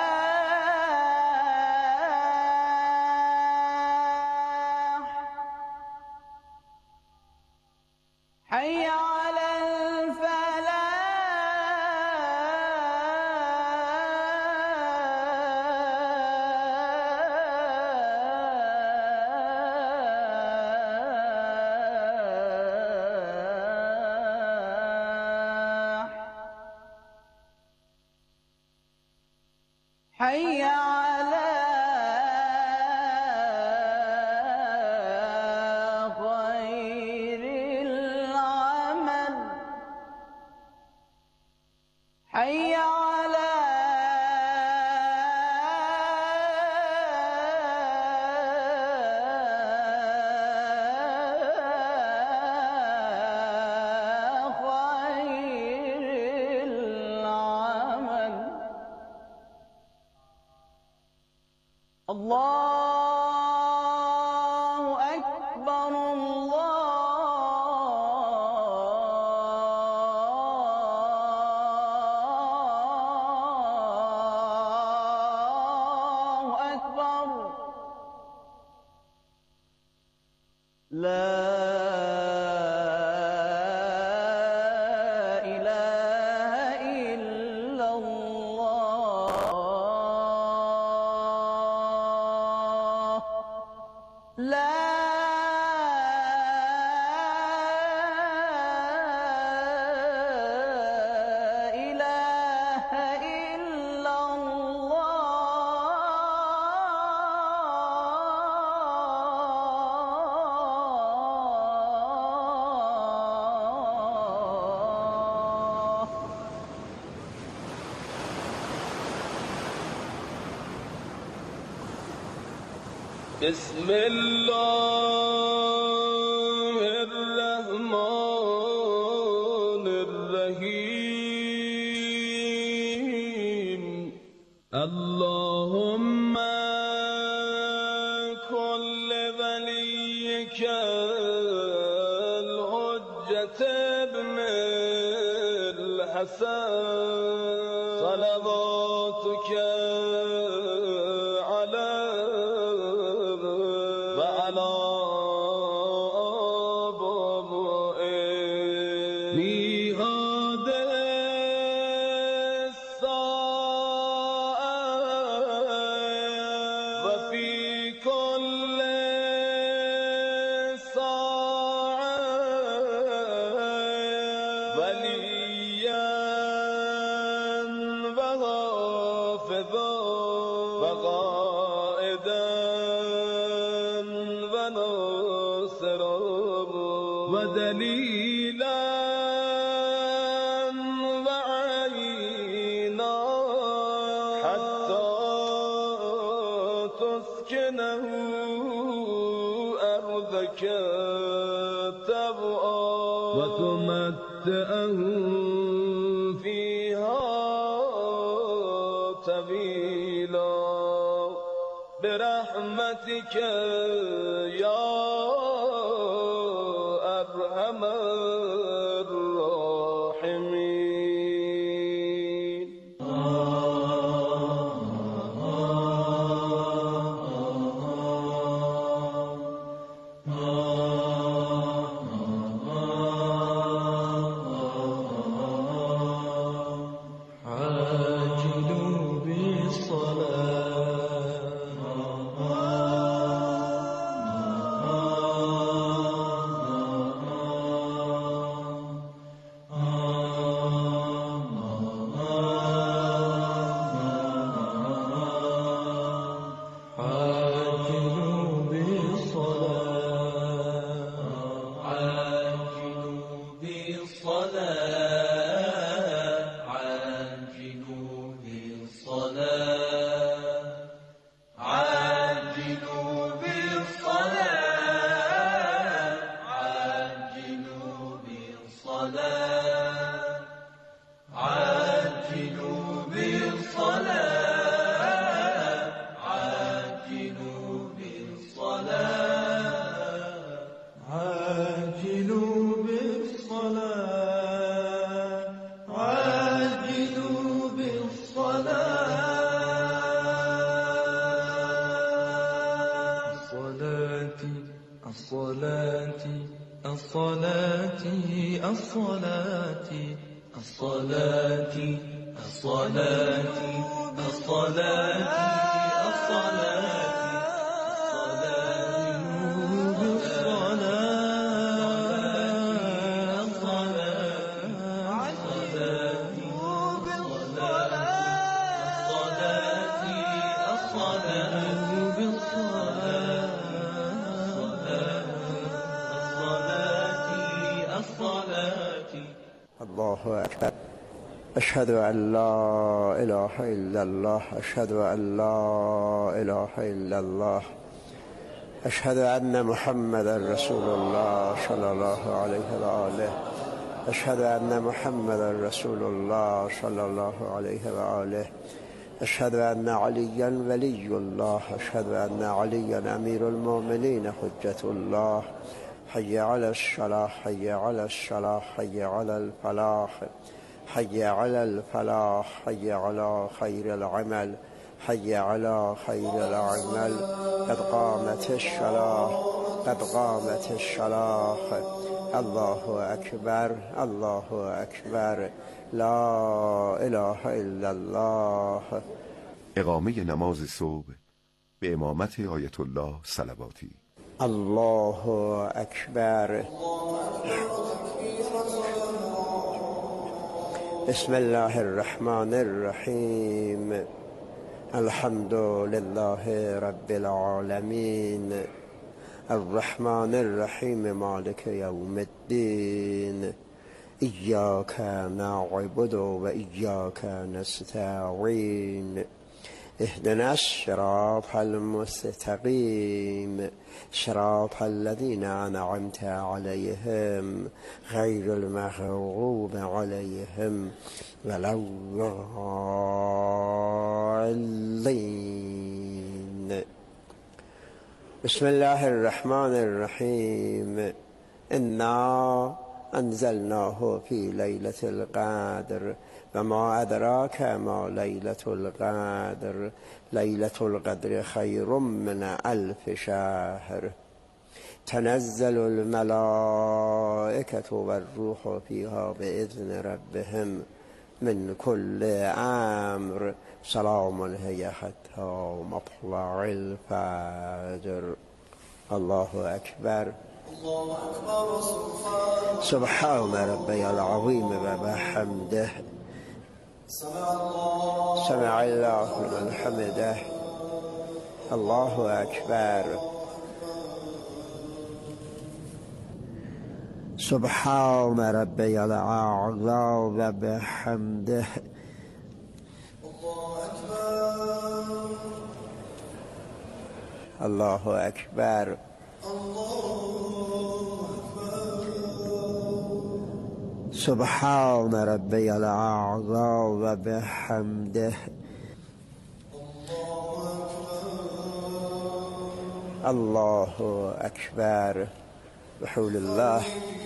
Speaker 11: حي على الفلاح حي على خير العمل حي على خير العمل الله أكبر الله أكبر لا إله إلا الله لا إله إلا الله
Speaker 12: بسم الله الرحمن الرحيم اللهم الحسن صلواتك عليه وعلى آبائه ميعاد الساعة وفي كل ساعة وليا وحافظا وقائدا وناصرا ودليلا وعينا حتى تسكنه أرضك تبعا وتمتعه فيها طويلا برحمتك يا أرحم الراحمين.
Speaker 4: عاجلوا
Speaker 13: الله أكبر. أشهد أن لا إله إلا الله. أشهد أن لا إله إلا الله. أشهد أن محمدا رسول الله صلى الله عليه وآله. أشهد أن محمدا رسول الله صلى الله عليه وآله. أشهد أن عليا ولي الله. أشهد أن عليا أمير المؤمنين حجة الله. حي على الصلاة حي على الصلاة حي على الفلاح حي على الفلاح حي على خير العمل حي على خير العمل. قد قامت الصلاة قد قامت الصلاة. الله أكبر الله أكبر. لا إله إلا الله.
Speaker 7: اقامه نماز صبح به امامت آیت الله صلواتی.
Speaker 13: الله أكبر. بسم الله الرحمن الرحيم. الحمد لله رب العالمين. الرحمن الرحيم مالك يوم الدين. إياك نعبد وإياك نستعين. اهدنا الصراط المستقيم صراط الذين أنعمت عليهم غير المغضوب عليهم ولا الضالين. بسم الله الرحمن الرحيم. إنا انزلناه فی لیلة القدر و ما ادراک ما لیلة القدر لیلة القدر خیر من الف شهر تنزل الملائکة والروح فیها باذن ربهم من کل امر سلام هی حتی مطلع الفجر. الله اکبر. سبحان ربی العظیم و بحمده سمع الله لمن حمده. الله اکبر. سبحان ربی الاعلی و بحمده. الله اکبر. سبحان ربی الاعلی و بحمده. الله اکبر. بحول الله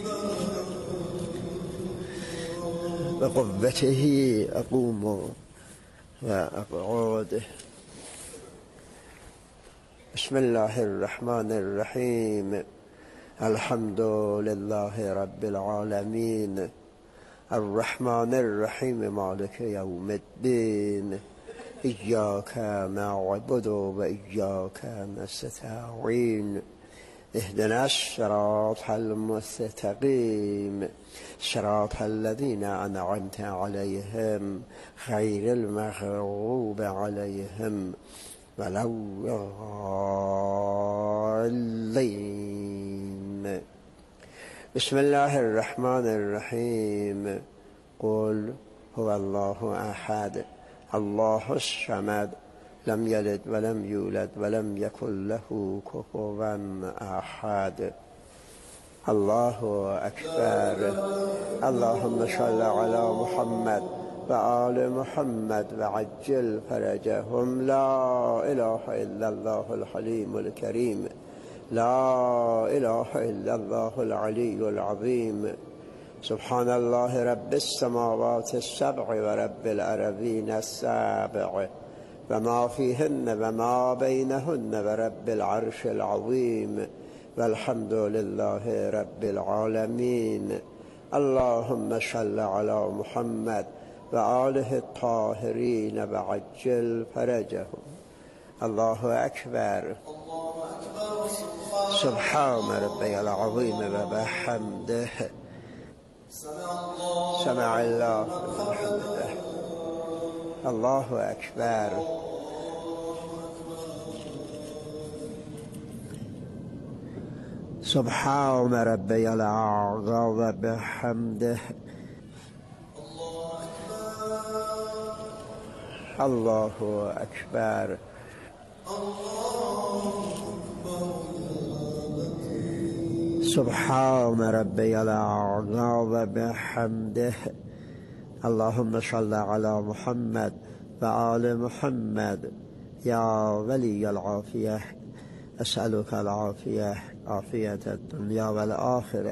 Speaker 13: بقوته اقوم و اقعد. بسم الله الرحمن الرحیم. الحمد لله رب العالمین الرحمن الرحیم مالک یوم الدین ایاک نعبد و ایاک نستعین اهدنا الصراط المستقیم صراط الذین انعمت علیهم غیر المغضوب علیهم ولا الضالین. بسم الله الرحمن الرحیم. قل هو الله احد الله الصمد لم یلد ولم یولد ولم یکن له کفوا احد. الله اکبر. اللهم صل علی محمد و آل محمد و عجل فرجهم. لا اله الا الله الحلیم الکریم لا اله الا الله العلی العظیم. سبحان الله رب السماوات السبع و رب الارضین السبع و ما فیهن و ما بینهن و رب العرش العظیم والحمد لله رب العالمین. اللهم صل علی محمد و آله الطاهرین و عجل فرجهم. الله اکبر. سبحان ربی العظیم و بحمده سمع الله لمن حمده. الله اکبر. سبحان ربی الاعلی و بحمده. الله اکبر. سبحان ربی الاعلی و بحمده. اللهم صل علی محمد و آل محمد. یا ولی العافیه اسألك العافیه عافیت الدنیا و الآخره.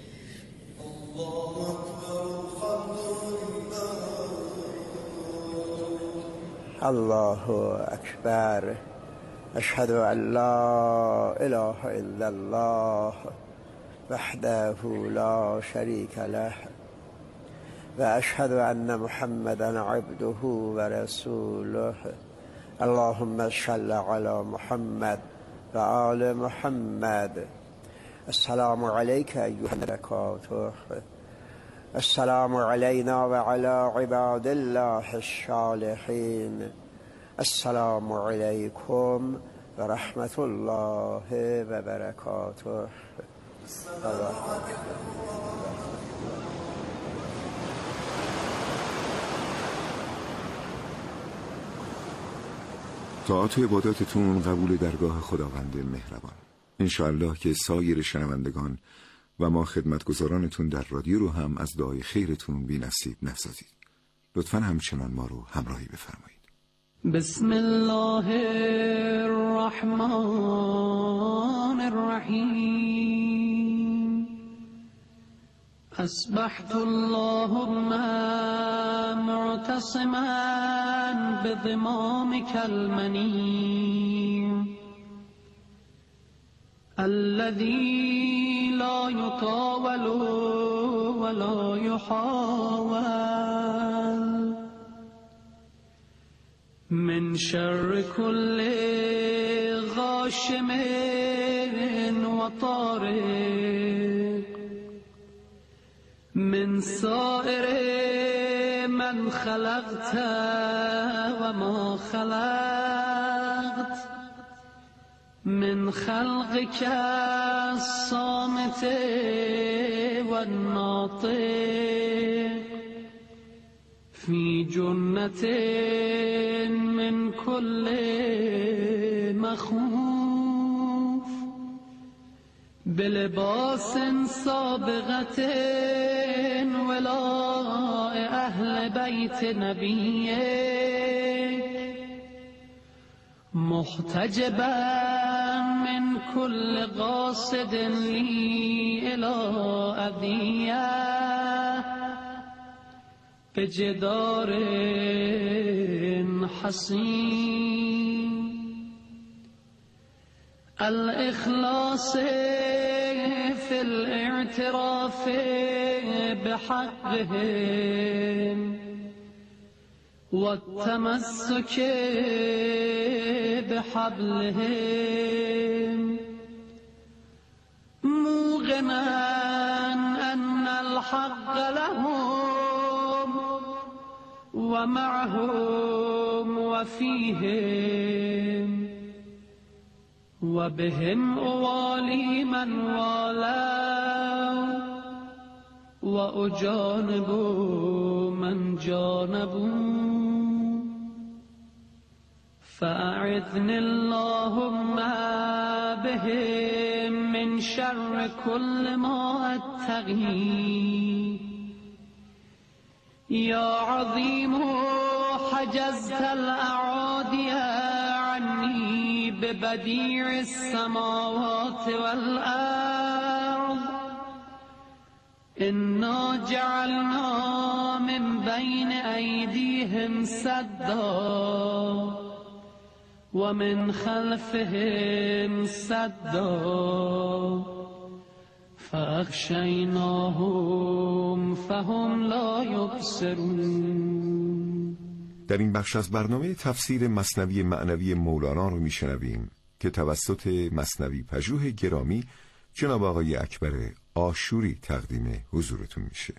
Speaker 13: الله اکبر. اشهد ان لا اله الا الله وحده لا شریک له و اشهد ان محمدا عبده و رسوله. اللهم صل علی محمد و آل محمد. السلام علیک ایها الملائکة. السلام علینا و علی عباد الله الصالحین. السلام علیکم و رحمت الله و برکاته.
Speaker 7: طاعت و عباداتتون قبول درگاه خداوند مهربان. انشاءالله که سایر شنوندگان و ما خدمتگزارانتون در رادیو رو هم از دعای خیرتون بی نصیب نسازید. لطفاً همچنان ما رو همراهی بفرمایید.
Speaker 14: بسم الله الرحمن الرحیم. أصبحت اللهم معتصما بضمامك المني الذي لا يطاول ولا يحاول من شر كل غاشم وطارق من سائر من خلقت وما خلقت من خلقك الصامت والناطق في جنة من كل مخوف بلباس سابغة ولاء أهل بيت نبيك محتجبا من كل قاصد لي إلى أذية بجدار حصين الإخلاص في الاعتراف بحقهم والتمسك بحبلهم موقنا أن الحق لهم ومعهم وفيهم وبهم أوالي من والوا وأجانب من جانبوا فأعذني اللهم بهم من شر كل ما أتقي يا عظيم حجزت الأعادي عني ببديع السماوات والأرض إنا جعلنا من بين أيديهم سدا ومن خلفهم سدا فأغشيناهم فهم لا يبصرون.
Speaker 7: در این بخش از برنامه تفسیر مثنوی معنوی مولانا رو میشنویم که توسط مثنوی پژوه گرامی جناب آقای اکبر آشوری تقدیم حضورتون میشه.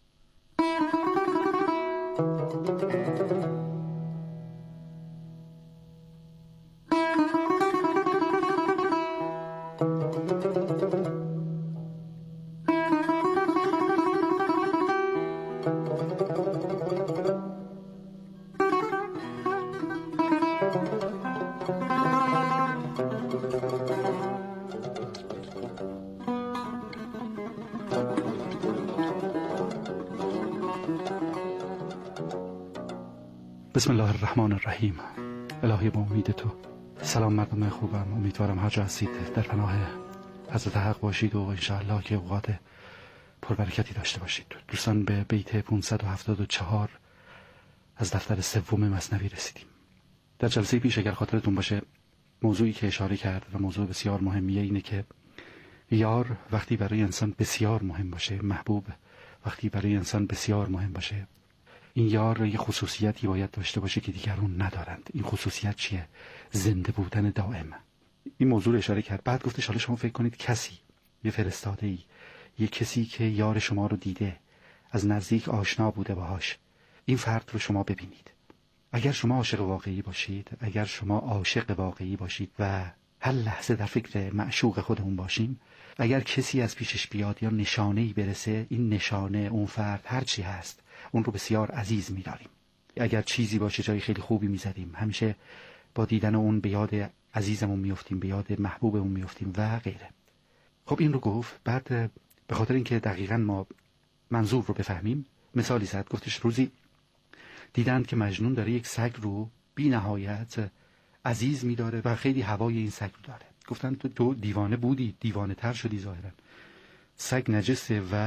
Speaker 15: بسم الله الرحمن الرحیم. الهی با امید تو. سلام مردم خوبم، امیدوارم هر جا هستید در پناه حضرت حق باشید و انشاءالله که اوقات پربرکتی داشته باشید. دوستان به بیت پانصد و هفتاد و چهار از دفتر سوم مثنوی رسیدیم. در جلسه پیش اگر خاطرتون باشه موضوعی که اشاره کرد و موضوع بسیار مهمیه اینه که یار وقتی برای انسان بسیار مهم باشه، محبوب وقتی برای انسان بسیار مهم باشه، این یار یه خصوصیتی باید داشته باشه که دیگرون ندارند. این خصوصیت چیه؟ زنده بودن دائم. این موضوع رو اشاره کرد. بعد گفتش حالا شما فکر کنید کسی، یه فرستاده‌ای، یه کسی که یار شما رو دیده، از نزدیک آشنا بوده باهاش، این فرد رو شما ببینید. اگر شما عاشق واقعی باشید، اگر شما عاشق واقعی باشید و هر لحظه در فکر معشوق خودمون باشیم، اگر کسی از پیشش بیاد یا نشانه‌ای برسه، این نشانه، اون فرد، هر چی هست، اون رو بسیار عزیز می‌داریم. اگر چیزی باشه جای خیلی خوبی می‌زدیم، همیشه با دیدن اون به یاد عزیزمون میافتیم، به یاد محبوبمون میافتیم و غیره. خب این رو گفت. بعد به خاطر اینکه دقیقاً ما منظور رو بفهمیم مثالی زد. گفتش روزی دیدند که مجنون داره یک سگ رو بی نهایت عزیز می‌داره و خیلی هوای این سگ رو داره. گفتن تو, تو دیوانه بودی، دیوانه تر شدی ظاهراً. سگ نجسه و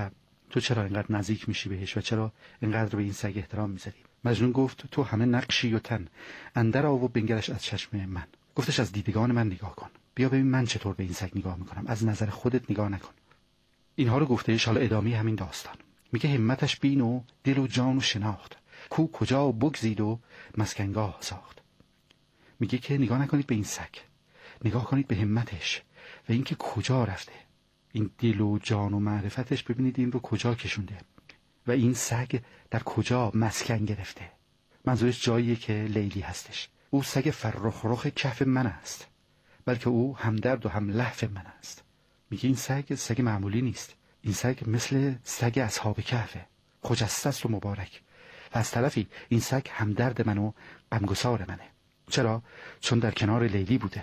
Speaker 15: تو چرا اینقدر نزدیک میشی بهش و چرا اینقدر به این سگ احترام میذاری؟ مجنون گفت تو همه نقشی و تن، اندر آو و بنگرش از چشم من. گفتش از دیدگان من نگاه کن، بیا ببین من چطور به این سگ نگاه میکنم، از نظر خودت نگاه نکن. اینها رو گفتهش. حالا ادامه همین داستان میگه همتش بین و دل و جان و شناخت، کو کجا بگزید و مسکنگاه ساخت. میگه که نگاه نکنید به این سگ، نگاه کنید به همتش و اینکه کجا رفته، این دل و جان و معرفتش ببینید این رو کجا کشونده و این سگ در کجا مسکن گرفته. منظورش جاییه که لیلی هستش. او سگ فرخ رخ کف من است، بلکه او همدرد و هم لحف من است. میگه این سگ سگ معمولی نیست، این سگ مثل سگ اصحاب کهفه، خجسته است و مبارک. و از طرفی این سگ همدرد من و غمگسار منه. چرا؟ چون در کنار لیلی بوده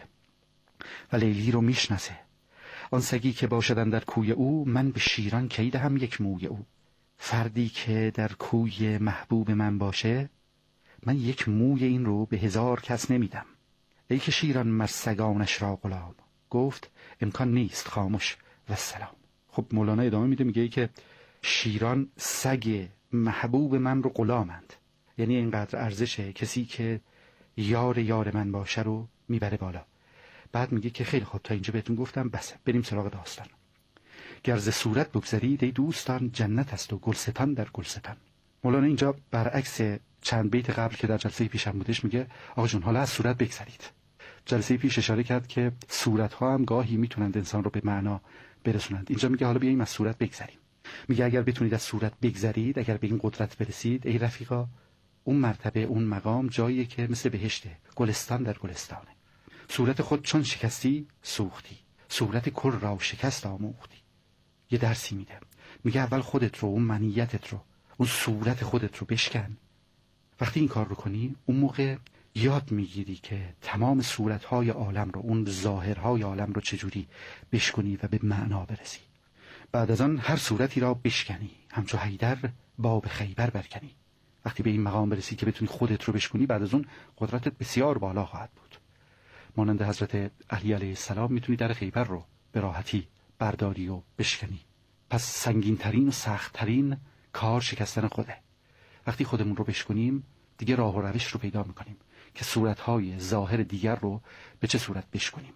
Speaker 15: و لیلی رو میشناسه. آن سگی که باشدن در کوی او، من به شیران کی دهم یک موی او. فردی که در کوی محبوب من باشه، من یک موی این رو به هزار کس نمیدم. ای که شیران مر سگانش را غلام، گفت امکان نیست خاموش و سلام. خب مولانا ادامه میده، میگه ای که شیران سگ محبوب من رو غلامند، یعنی اینقدر ارزشه کسی که یار یار من باشه رو میبره بالا. بعد میگه که خیلی خوب تا اینجا بهتون گفتم بس، بریم سراغ داستان. گرز صورت بگذرید ای دوستان، جنت است و گلستان در گلستان. مولانا اینجا برعکس چند بیت قبل که در جلسه پیشم بودش میگه آقا جون حالا از صورت بگذرید. جلسه پیش اشاره کرد که صورت ها هم گاهی میتونند انسان رو به معنا برسونند. اینجا میگه حالا بیاییم از صورت بگذریم. میگه اگر بتونید از صورت بگذرید، اگر به این قدرت برسید ای رفیقا، اون مرتبه اون مقام جاییه که مثل بهشته، گلستان در گلستانه. صورت خود چون شکستی سوختی، صورت کل را شکست آموختی. یه درسی میده، میگه اول خودت رو، اون منیتت رو، اون صورت خودت رو بشکن. وقتی این کار رو کنی، اون موقع یاد میگیری که تمام صورتهای عالم رو، اون ظاهرهای عالم رو چجوری بشکنی و به معنا برسی. بعد از آن هر صورتی را بشکنی، همچو حیدر باب خیبر برکنی. وقتی به این مقام برسی که بتونی خودت رو بشکنی، بعد از اون قدرتت بسیار بالا خواهد بود. مانند حضرت علی علیه السلام میتونی در خیبر رو به راحتی برداری و بشکنی. پس سنگین ترین و سخت ترین کار شکستن خوده. وقتی خودمون رو بشکنیم دیگه راه و روش رو پیدا میکنیم که صورتهای ظاهر دیگر رو به چه صورت بشکنیم.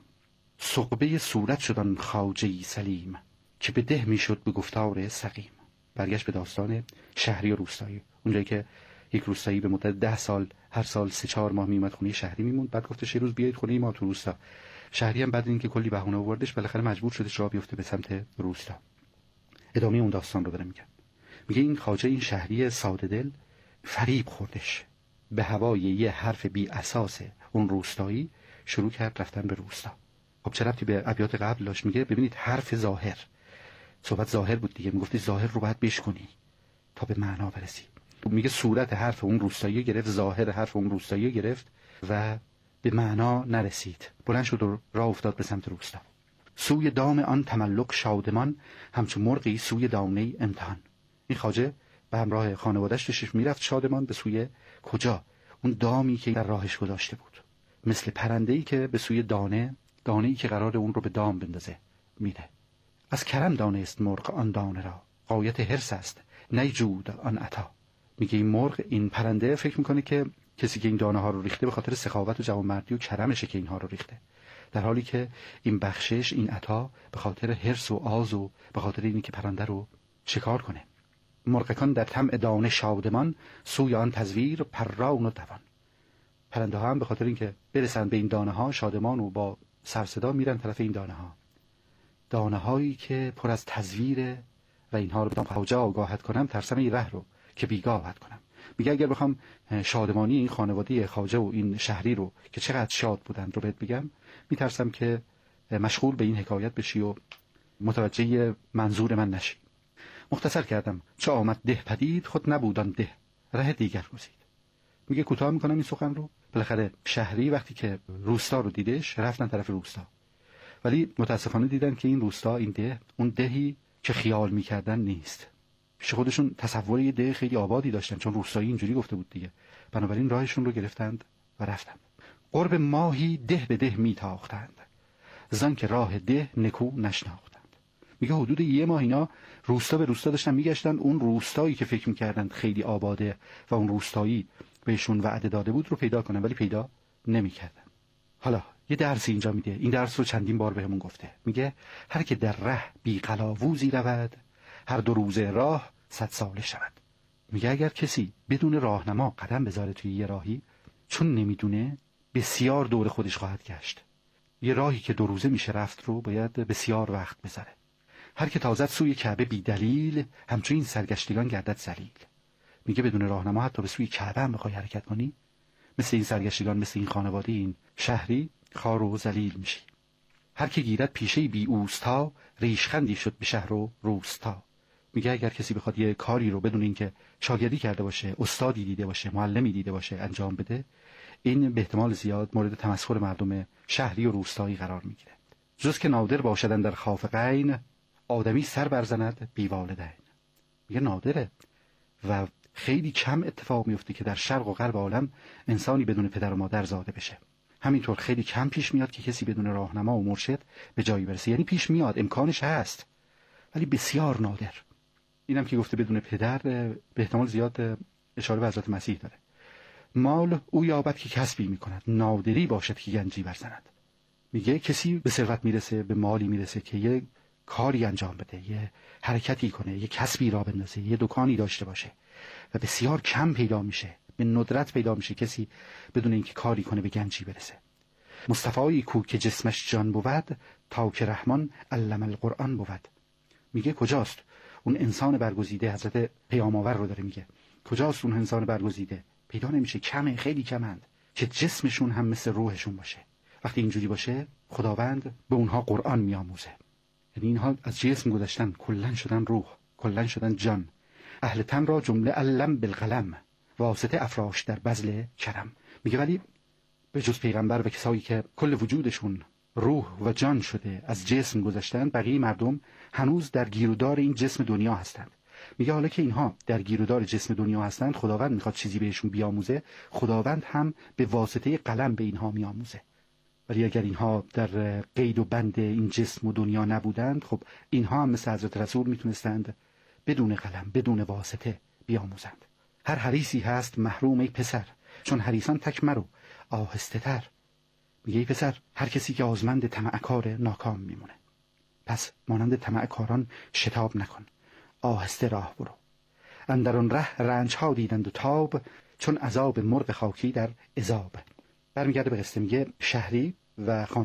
Speaker 15: ثقبه صورت شدن خواجه‌ای سلیم، که به ده میشد به گفتار سقیم. برگشت به داستان شهری و روستایی، اونجایی که یک روستایی به مدت ده سال هر سال سه چهار ماه میومد خونه شهری میموند. بعد گفتش یه روز بیایید خونه ما تو روستا. شهری هم بعد اینکه کلی بهونه آوردش بالاخره مجبور شدش راه بیفته به سمت روستا. ادامه اون داستان رو داره میگه. میگه این خواجه، این شهری ساده دل، فریب خوردش. به هوای یه حرف بی اساس اون روستایی شروع کرد رفتن به روستا. خب چه ربطی به ابیات قبل داشت؟ میگه ببینید حرف ظاهر، صحبت ظاهر بود دیگه، میگفتی ظاهر رو باید بشکنی تا به معنا برسی. میگه صورت حرف اون روستایی گرفت، ظاهر حرف اون روستایی گرفت و به معنا نرسید. بلند شد و راه افتاد به سمت روستا. سوی دام آن تملق شادمان، همچون مرغی سوی دانه امتحان. این خواجه به همراه خانواده‌اش داشت میرفت شادمان به سوی کجا؟ اون دامی که در راهش گذاشته بود. مثل پرنده‌ای که به سوی دانه، دانه‌ای که قرار اون رو به دام بندازه میره. از کرم دانست مرغ آن دانه را، غایت حرص است نه جود آن عطا. میگه این مرغ، این پرنده فکر میکنه که کسی که این دانه ها رو ریخته به خاطر سخاوت و جوانمردی و کرمشه که اینها رو ریخته، در حالی که این بخشش، این عطا به خاطر حرص و آز و به خاطر اینی که پرنده رو شکار کنه. مرغکان در طمع دانه شادمان، سوی آن تزویر پران و دوان. پرنده ها هم به خاطر اینکه برسن به این دانه ها شادمان و با سر صدا میرن طرف این دانه ها. دانه هایی که پر از تزویر و اینها رو بدم خواجه آگاهت کنم، ترسم این ره رو که بیگاهت کنم. میگه اگر بخوام شادمانی این خانواده خواجه و این شهری رو که چقدر شاد بودن رو بهت بگم، میترسم که مشغول به این حکایت بشی و متوجه منظور من نشی. مختصر کردم، چه آمد ده پدید خود نبودن ده، ره دیگر گزید. میگه کوتاه میکنم این سخن رو. بالاخره شهری وقتی که روستا رو دیدش رفتن طرف روستا، ولی متاسفانه دیدن که این روستا، این ده، اون دهی که خیال میکردن نیست. پیش خودشون تصور یه ده خیلی آبادی داشتن، چون روستایی اینجوری گفته بود دیگه. بنابراین راهشون رو گرفتند و رفتند. قرب ماهی ده به ده میتاختند، زن که راه ده نکو نشناختند. میگه حدود یه ماه اینا روستا به روستا داشتن میگشتن، اون روستایی که فکر میکردن خیلی آباده و اون روستایی بهشون وعده داده بود رو پیدا کنن، ولی پیدا نمیکردن. حالا یه درسی اینجا میده، این درس رو چندین بار بهمون گفته. میگه هر که در ره بی قلاووزی رود، هر دو روزه راه صد ساله شود. میگه اگر کسی بدون راهنما قدم بذاره توی یه راهی، چون نمیدونه بسیار دور خودش خواهد گشت. یه راهی که دو روزه میشه رفت رو باید بسیار وقت بذاره. هر که تازد سوی کعبه بی دلیل، همچون این سرگشتگان گردد ذلیل. میگه بدون راهنما حتی به سوی کعبه هم بخوای حرکت کنی، مثل این سرگشتگان، مثل این خانواده، این شهری، خار و ذلیل میشی. هر که گیرد پیشه بی اوستا، ریشخندی شد به شهر و روستا. میگه اگر کسی بخواد یه کاری رو بدون اینکه شاگردی کرده باشه، استادی دیده باشه، معلمی دیده باشه انجام بده، این به احتمال زیاد مورد تمسخر مردم شهری و روستایی قرار میگیره. جز که نادر باشدن در خافقین، آدمی سر برزند بی والدین. میگه نادره و خیلی کم اتفاق میفته که در شرق و غرب عالم انسانی بدون پدر و مادر زاده بشه. همینطور خیلی کم پیش میاد که کسی بدون راهنما و مرشد به جایی برسه. یعنی پیش میاد، امکانش هست، ولی بسیار نادر. اینم که گفته بدون پدر به احتمال زیاد اشاره به حضرت مسیح داره. مال او یابد که کسبی میکند، نادری باشد که گنجی برزند. میگه کسی به ثروت میرسه، به مالی میرسه که یه کاری انجام بده، یه حرکتی کنه، یه کسبی را بندازه، یه دکانی داشته باشه، و بسیار کم پیدا میشه، به ندرت پیدا میشه کسی بدون اینکه کاری کنه به گنجی برسه. مصطفی کو که جسمش جان بود، تا که رحمان علم القرآن بود. میگه کجاست اون انسان برگزیده؟ حضرت پیام آور رو داره میگه کجاست اون انسان برگزیده؟ پیدا نمیشه، کمه، خیلی کمند که جسمشون هم مثل روحشون باشه. وقتی اینجوری باشه خداوند به اونها قرآن میآموزه. یعنی اینها از جسم گذشتن، کلن شدن روح، کلن شدن جان. اهل تن را جمله علم بالقلم، واسطه افراش در بذل کرم. میگه ولی به جز پیغمبر و کسایی که کل وجودشون روح و جان شده از جسم گذشتن، بقیه مردم هنوز در گیرودار این جسم دنیا هستند. میگه حالا که اینها در گیرودار جسم دنیا هستند، خداوند میخواد چیزی بهشون بیاموزه، خداوند هم به واسطه قلم به اینها میآموزه. ولی اگر اینها در قید و بند این جسم و دنیا نبودند، خب اینها هم مثل حضرت رسول میتونستند بدون قلم، بدون واسطه بیاموزند. هر حریصی هست محروم ای پسر، چون حریصان تک مرو آهسته تر. میگه ای پسر، هر کسی که آزمند طمعکار ناکام میمونه. پس مانند طمعکاران شتاب نکن، آهسته راه برو. اندر آن ره رنج ها دیدند و تاب، چون عذاب مرغ خاکی در عذاب. برمیگرده به قصه. میگه شهری و خانواده